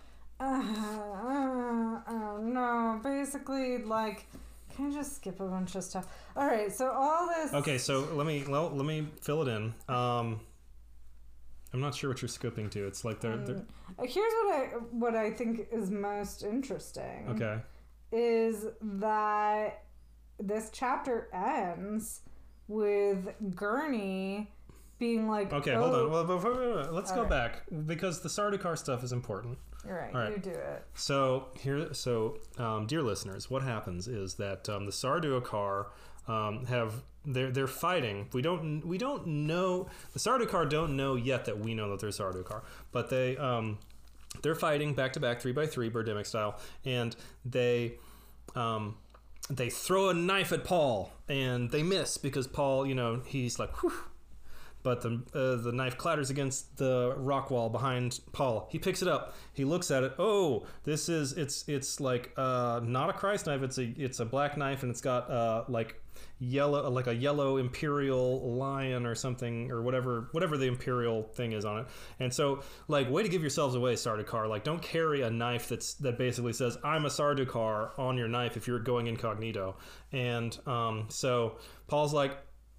uh, uh, oh no, basically, like, can I just skip a bunch of stuff? All right, so all this. Okay, so let me well, let me fill it in. Um, I'm not sure what you're skipping to. It's like they're, they're Um, here's what I what I think is most interesting. okay. Is that this chapter ends with Gurney being like, Okay, oh, hold on. Well, before, let's All go right. back because the Sardaukar stuff is important. You're right, all right. you do it. So here, so um, dear listeners, what happens is that um, the Sardaukar um, have they're they're fighting. We don't we don't know the Sardaukar don't know yet that we know that they're Sardaukar, but they um, they're fighting back to back, three by three, Birdemic style, and they um, they throw a knife at Paul and they miss because Paul, you know, he's like, whew. But the uh, the knife clatters against the rock wall behind Paul. He picks it up. He looks at it. Oh, this is it's it's like uh, not a Christ knife. It's a it's a black knife, and it's got uh, like yellow like a yellow imperial lion or something or whatever whatever the imperial thing is on it. And so like, way to give yourselves away, Sardaukar. Like, don't carry a knife that's that basically says I'm a Sardaukar on your knife if you're going incognito. And um, so Paul's like,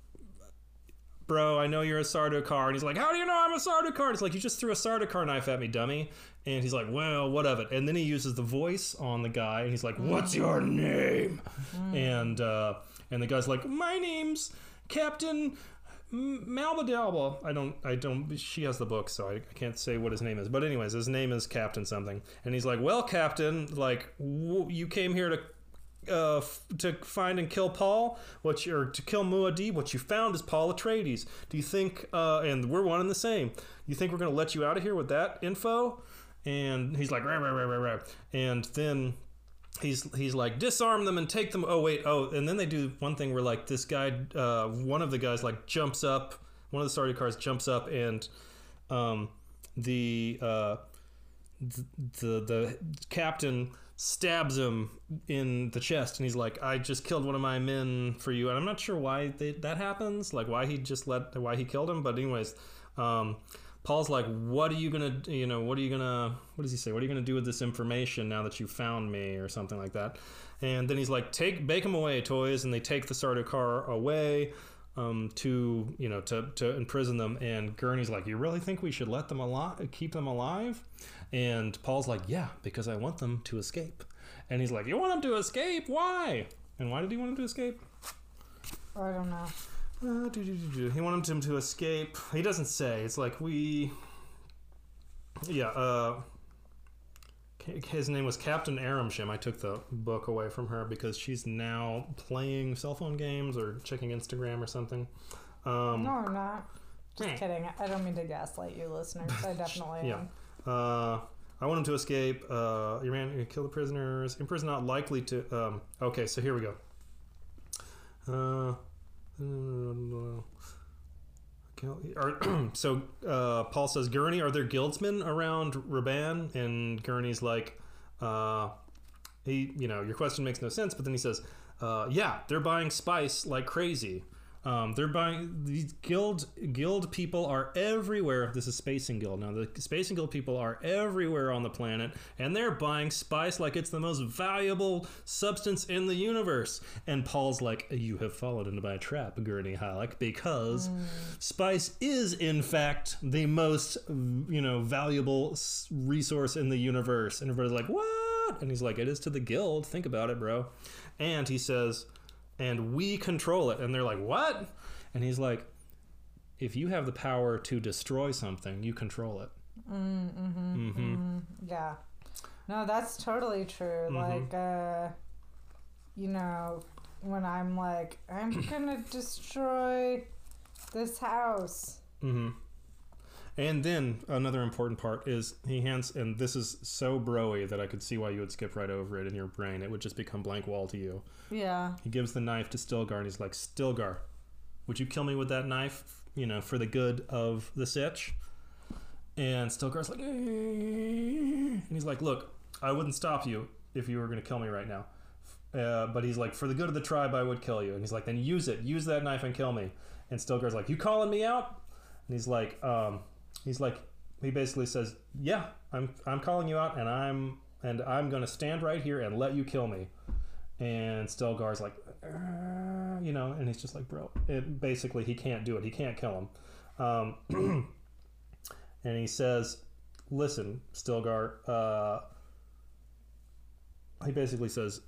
bro, I know you're a Sardaukar. And he's like, how do you know I'm a Sardaukar? It's like, you just threw a Sardaukar knife at me, dummy. And he's like, well, what of it? And then he uses the voice on the guy, and he's like, what's your name? Mm. And uh, and the guy's like, my name's Captain Malbadalba. I don't, I don't, she has the book, so I, I can't say what his name is. But anyways, his name is Captain something. And he's like, well, Captain, like, w- you came here to Uh, f- to find and kill Paul, what you, or to kill Muad'Dib. What you found is Paul Atreides. Do you think, uh, and we're one and the same, you think we're going to let you out of here with that info? And he's like, rah, rah, rah, rah, rah. And then he's he's like, disarm them and take them. Oh, wait. Oh, and then they do one thing where, like, this guy, uh, one of the guys, like, jumps up, one of the Sardaukars jumps up, and um, the, uh, the, the, the captain stabs him in the chest, and he's like, I just killed one of my men for you. And I'm not sure why they, that happens, like why he just let why he killed him, but anyways, um Paul's like, what are you gonna you know what are you gonna what does he say what are you gonna do with this information now that you found me, or something like that. And then he's like, take bake him away, toys. And they take the Sardaukar away, um to you know to to imprison them. And Gurney's like, you really think we should let them alive keep them alive? And Paul's like, yeah, because I want them to escape. And he's like, you want them to escape? Why? And why did he want them to escape? I don't know. Uh, do, do, do, do. He wanted them to escape. He doesn't say. It's like we... Yeah, uh... his name was Captain Aramsham. I took the book away from her because she's now playing cell phone games or checking Instagram or something. Um, no, I'm not. Just kidding. I don't mean to gaslight you, listeners. I definitely yeah. am. Uh, I want him to escape. Uh, Iran kill the prisoners. Imprison not likely to. Um, okay, so here we go. Uh, so uh, Paul says, Gurney, are there guildsmen around Raban? And Gurney's like, uh, he, you know, your question makes no sense. But then he says, uh, yeah, they're buying spice like crazy. Um, they're buying these guild guild people are everywhere. This is Spacing Guild. Now the Spacing Guild people are everywhere on the planet, and they're buying spice like it's the most valuable substance in the universe. And Paul's like, you have fallen into my trap, Gurney Halleck, because mm. spice is in fact the most, you know, valuable resource in the universe. And everybody's like, what? And he's like, it is to the guild. Think about it, bro. And he says, and we control it. And they're like, what? And he's like, if you have the power to destroy something, you control it. Mm, mm-hmm, mm-hmm. Mm-hmm. Yeah. No, that's totally true. Mm-hmm. Like, uh, you know, when I'm like, I'm gonna destroy this house. Mm-hmm. And then another important part is he hands, and this is so bro-y that I could see why you would skip right over it in your brain. It would just become blank wall to you. Yeah. He gives the knife to Stilgar, and he's like, Stilgar, would you kill me with that knife, you know, for the good of the Sitch? And Stilgar's like, eh. And he's like, look, I wouldn't stop you if you were going to kill me right now. Uh, but he's like, for the good of the tribe, I would kill you. And he's like, then use it. Use that knife and kill me. And Stilgar's like, you calling me out? And he's like, um... He's like, he basically says, yeah, I'm I'm calling you out, and I'm and I'm gonna stand right here and let you kill me. And Stilgar's like, uh, you know, and he's just like, bro, it basically he can't do it. He can't kill him. Um, and he says, listen, Stilgar. Uh, he basically says,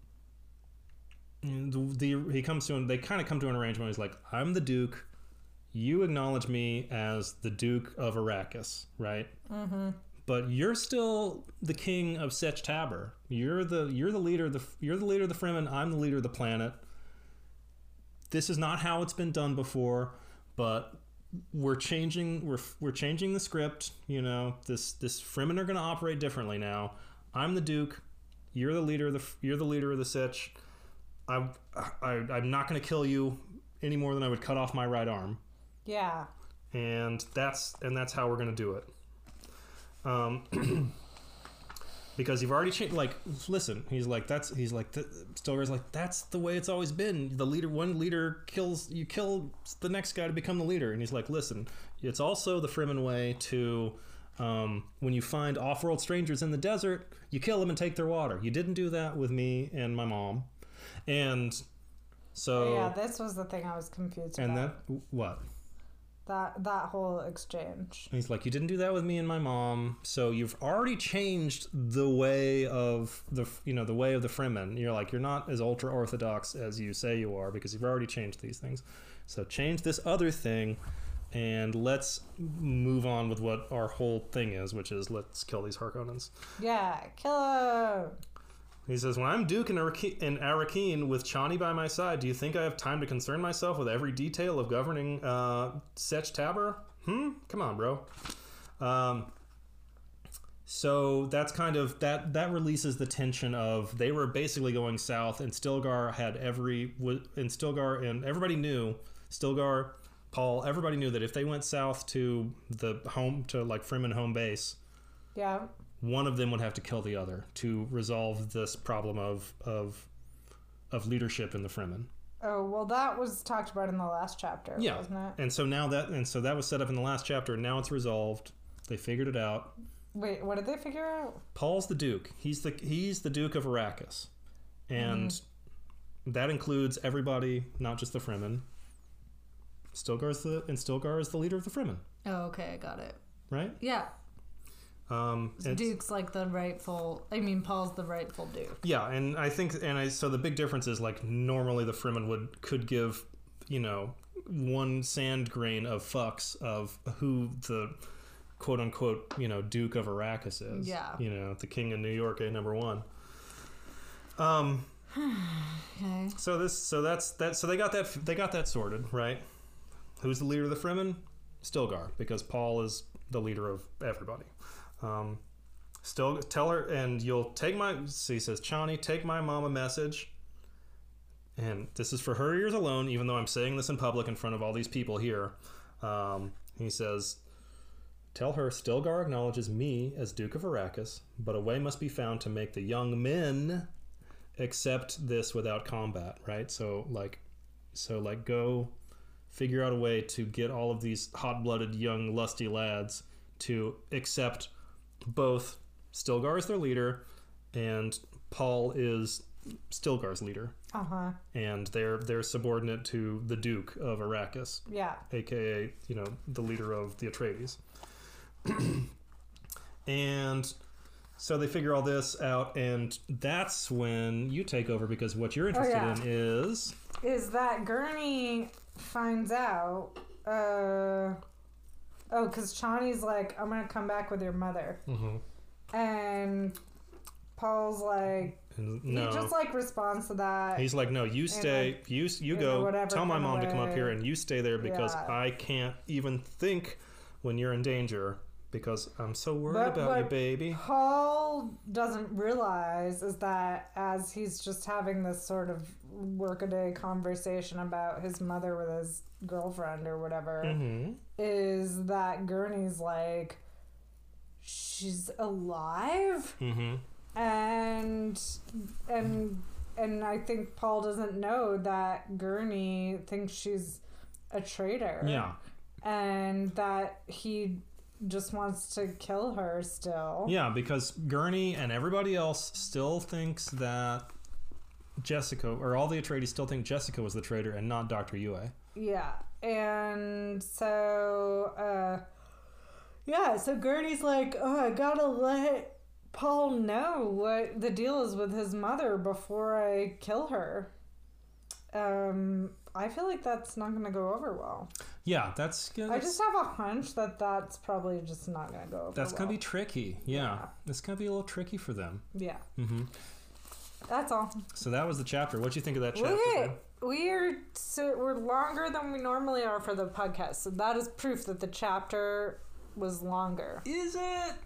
the, the he comes to him. They kind of come to an arrangement. He's like, I'm the Duke. You acknowledge me as the Duke of Arrakis, right? Mm-hmm. But you're still the king of Sech Tabr. You're the you're the leader of the you're the leader of the Fremen. I'm the leader of the planet. This is not how it's been done before, but we're changing we're we're changing the script. You know, this this Fremen are going to operate differently now. I'm the Duke. You're the leader of the you're the leader of the Sech. I, I I'm not going to kill you any more than I would cut off my right arm. Yeah. And that's and that's how we're gonna do it. Um, because you've already changed. Like, listen, he's like that's he's like Stilgar's like that's the way it's always been. The leader, one leader kills you, kill the next guy to become the leader. And he's like, listen, it's also the Fremen way to um, when you find off-world strangers in the desert, you kill them and take their water. You didn't do that with me and my mom, and so yeah, this was the thing I was confused and about. And that what. That that whole exchange. He's like, you didn't do that with me and my mom, so you've already changed the way of the you know the way of the Fremen. You're like, you're not as ultra orthodox as you say you are because you've already changed these things. So change this other thing, and let's move on with what our whole thing is, which is let's kill these Harkonnens. Yeah, kill him. He says, when I'm Duke in Arrakeen with Chani by my side, do you think I have time to concern myself with every detail of governing uh, Sech Tabr? Hmm? Come on, bro. Um, so that's kind of, that that releases the tension of, they were basically going south, and Stilgar had every, and Stilgar, and everybody knew, Stilgar, Paul, everybody knew that if they went south to the home, to like Fremen home base, yeah, one of them would have to kill the other to resolve this problem of of of leadership in the Fremen. Oh, well, that was talked about in the last chapter, Yeah. wasn't it? And so now that and so that was set up in the last chapter, and now it's resolved. They figured it out. Wait, what did they figure out? Paul's the Duke. He's the he's the Duke of Arrakis. And mm-hmm. that includes everybody, not just the Fremen. Stilgar's the and Stilgar is the leader of the Fremen. Oh, okay, I got it. Right? Yeah. Um, So Duke's like the rightful. I mean, Paul's the rightful Duke. Yeah, and I think, and I so the big difference is like normally the Fremen would could give, you know, one sand grain of fucks of who the quote unquote, you know, Duke of Arrakis is. Yeah. You know, the King of New York, a number one. Um. Okay. So this, so that's that. So they got that. They got that sorted, right? Who's the leader of the Fremen? Stilgar, because Paul is the leader of everybody. Um, still tell her, and you'll take my. So he says, Chani, take my mom a message. And this is for her ears alone, even though I'm saying this in public in front of all these people here. Um, he says, tell her Stilgar acknowledges me as Duke of Arrakis, but a way must be found to make the young men accept this without combat, right? So like, so like go figure out a way to get all of these hot-blooded young lusty lads to accept both Stilgar as their leader and Paul is Stilgar's leader. Uh-huh. And they're they're subordinate to the Duke of Arrakis. Yeah. A K A, you know, the leader of the Atreides. And so they figure all this out, and that's when you take over, because what you're interested oh, yeah. in is... Is that Gurney finds out... Uh, oh, because Chani's like, I'm going to come back with your mother. Mm-hmm. And Paul's like... No. He just like responds to that. He's like, no, you stay, like, you you go, tell my mom way. to come up here, and you stay there because Yeah. I can't even think when you're in danger because I'm so worried But about what you, baby. Paul doesn't realize is that as he's just having this sort of workaday conversation about his mother with his girlfriend or whatever, Mm-hmm. is that Gurney's like, she's alive? Mm-hmm. And and and I think Paul doesn't know that Gurney thinks she's a traitor. Yeah. And that he just wants to kill her still. Yeah, because Gurney and everybody else still thinks that Jessica, or all the Atreides still think Jessica was the traitor and not Doctor Yue. Yeah. And so, uh, yeah, so Gurney's like, oh, I gotta let Paul know what the deal is with his mother before I kill her. Um, I feel like that's not going to go over well. Yeah, that's good. I just have a hunch that that's probably just not going to go over That's well. going to be tricky. Yeah. Yeah. It's going to be a little tricky for them. Yeah. Mm-hmm. That's all. So that was the chapter. What'd you think of that chapter? Okay. We're so we're longer than we normally are for the podcast. So that is proof that the chapter was longer. Is it?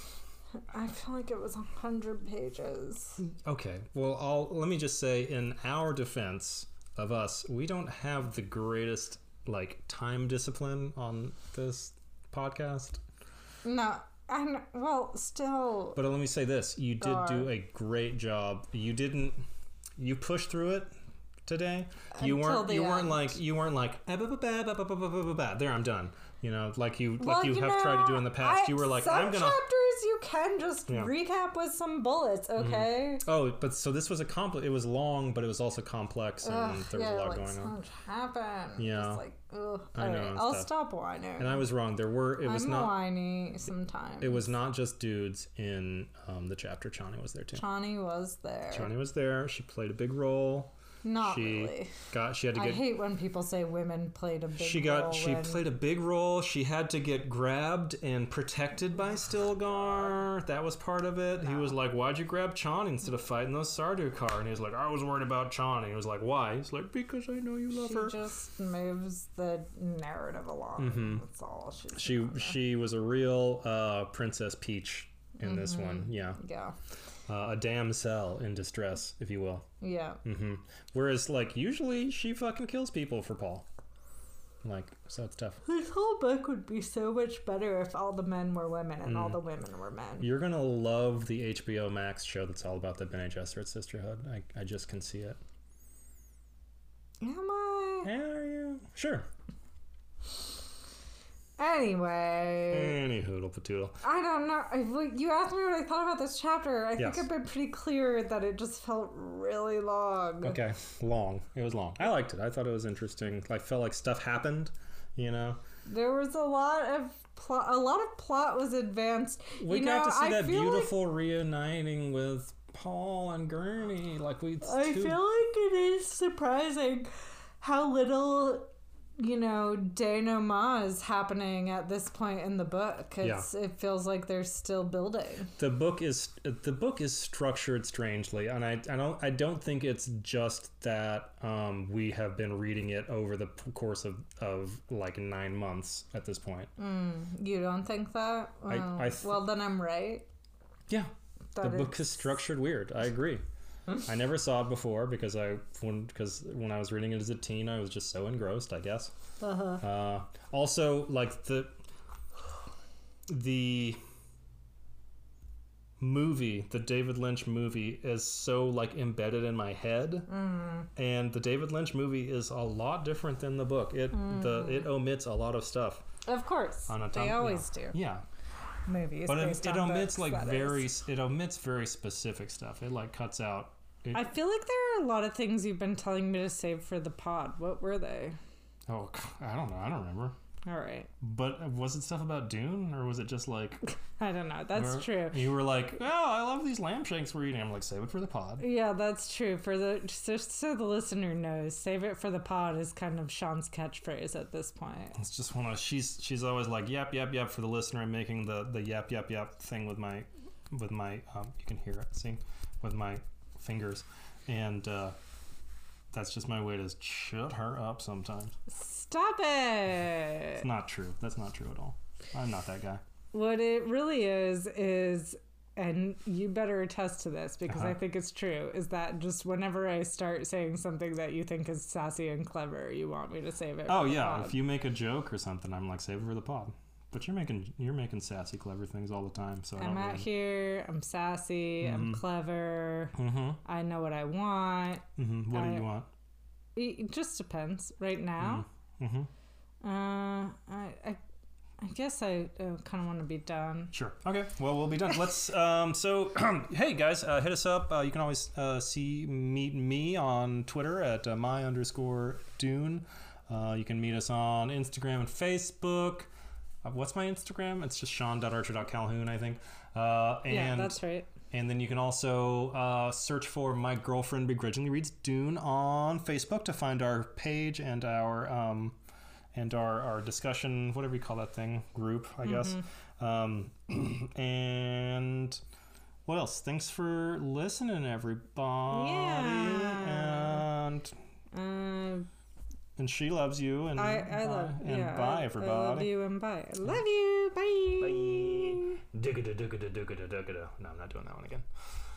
I feel like it was a hundred pages. Okay. Well, I'll let me just say, in our defense of us, we don't have the greatest like time discipline on this podcast. No, and well, still. But let me say this: you did Darn. do a great job. You didn't. You pushed through it today. You Until weren't. the You weren't end. like. You weren't like. "Ah, ba, ba, ba, ba, ba, ba, ba, ba, ba, ba." There, I'm done. You know, like you, Well, like you, you have know, tried to do in the past. I- you were like, some I'm gonna. chapters you can just Yeah. recap with some bullets, okay? Oh, but so this was a complex. It was long, but it was also complex, and Ugh, there was yeah, a lot like going so on. much happened. Yeah. Just like, ugh. I know, Alright, it's I'll tough. stop whining. And I was wrong. There were. It was I'm not. whiny sometimes. It was not just dudes in um, the chapter. Chani was there too. Chani was there. Chani was there. She played a big role. Not she really. got. She had to I get. hate when people say women played a big She got. role. She when- played a big role. She had to get grabbed and protected by Stilgar. That was part of it. He was like, "Why'd you grab Chani instead of fighting those Sardaukar?" And he was like, "I was worried about Chani." He was like, "Why?" He's like, "Because I know you love She her." just moves the narrative along. Mhm. That's all she's She doing. she was a real uh, Princess Peach in this Mm-hmm. one. Yeah, Yeah. uh, a damsel in distress, if you will. Yeah. hmm Whereas, like, usually she fucking kills people for Paul. Like, so it's tough. This whole book would be so much better if all the men were women and mm. all the women were men. You're gonna love the H B O Max show that's all about the Bene Gesserit sisterhood. I, I just can see it. Am I? Are you? Sure. Anyway. Any hoodle patoodle. I don't know. I, you asked me what I thought about this chapter. I yes. think I've been pretty clear that it just felt really long. Okay. Long. It was long. I liked it. I thought it was interesting. I felt like stuff happened, you know? There was a lot of plot. A lot of plot was advanced. We you got know, to see I that beautiful like, reuniting with Paul and Gurney. Like we. I too... feel like it is surprising how little, you know, denouement is happening at this point in the book. It's, yeah. It feels like they're still building. The book is the book is structured strangely, and I, I don't I don't think it's just that um, we have been reading it over the course of, of like nine months at this point. Mm, you don't think that? Well, I, I th- well then I'm right. Yeah, the book it's... is structured weird. I agree. I never saw it before because I when because when I was reading it as a teen, I was just so engrossed, I guess. Uh-huh. Uh Also, like the the movie, the David Lynch movie, is so like embedded in my head, mm. and the David Lynch movie is a lot different than the book. It mm. the it omits a lot of stuff. Of course, on a tom- they always yeah. do. Yeah. Movies, but it, it omits books, like very is. it omits very specific stuff. It like cuts out. It, I feel like there are a lot of things you've been telling me to save for the pod. What were they? Oh, I don't know. I don't remember. All right. But was it stuff about Dune, or was it just like... I don't know. That's where, true. You were like, oh, I love these lamb shanks we're eating. I'm like, save it for the pod. Yeah, that's true. For the just so the listener knows, save it for the pod is kind of Sean's catchphrase at this point. It's just one of... She's she's always like, yap, yap, yap. For the listener, I'm making the, the yap, yap, yap thing with my... With my... Um, you can hear it. See? With my fingers. And... uh That's just my way to shut her up sometimes. Stop it! It's not true. That's not true at all. I'm not that guy. What it really is, is, and you better attest to this because uh-huh. I think it's true, is that just whenever I start saying something that you think is sassy and clever, you want me to save it Oh, for yeah. the pod. If you make a joke or something, I'm like, save it for the pod. But you're making you're making sassy, clever things all the time. So I'm out really... here. I'm sassy. Mm-hmm. I'm clever. Mm-hmm. I know what I want. Mm-hmm. What I, do you want? It just depends. Right now, mm-hmm. uh, I, I, I guess I uh, kind of want to be done. Sure. Okay. Well, we'll be done. Let's. Um. So, hey guys, uh, hit us up. Uh, you can always uh, see meet me on Twitter at uh, my underscore Dune. Uh, you can meet us on Instagram and Facebook. Uh, what's my Instagram? It's just Sean dot Archer dot Calhoun, I think. Uh, and yeah, that's right. And then you can also uh, search for My Girlfriend Begrudgingly Reads Dune on Facebook to find our page and our um, and our, our discussion, whatever you call that thing, group, I mm-hmm. guess. Um, and what else? Thanks for listening, everybody. Yeah. And uh, and she loves you. And I, I love and yeah, bye, everybody. I love you and bye. I love you. Bye. Bye. Diggada, diggada, diggada, diggada. No, I'm not doing that one again.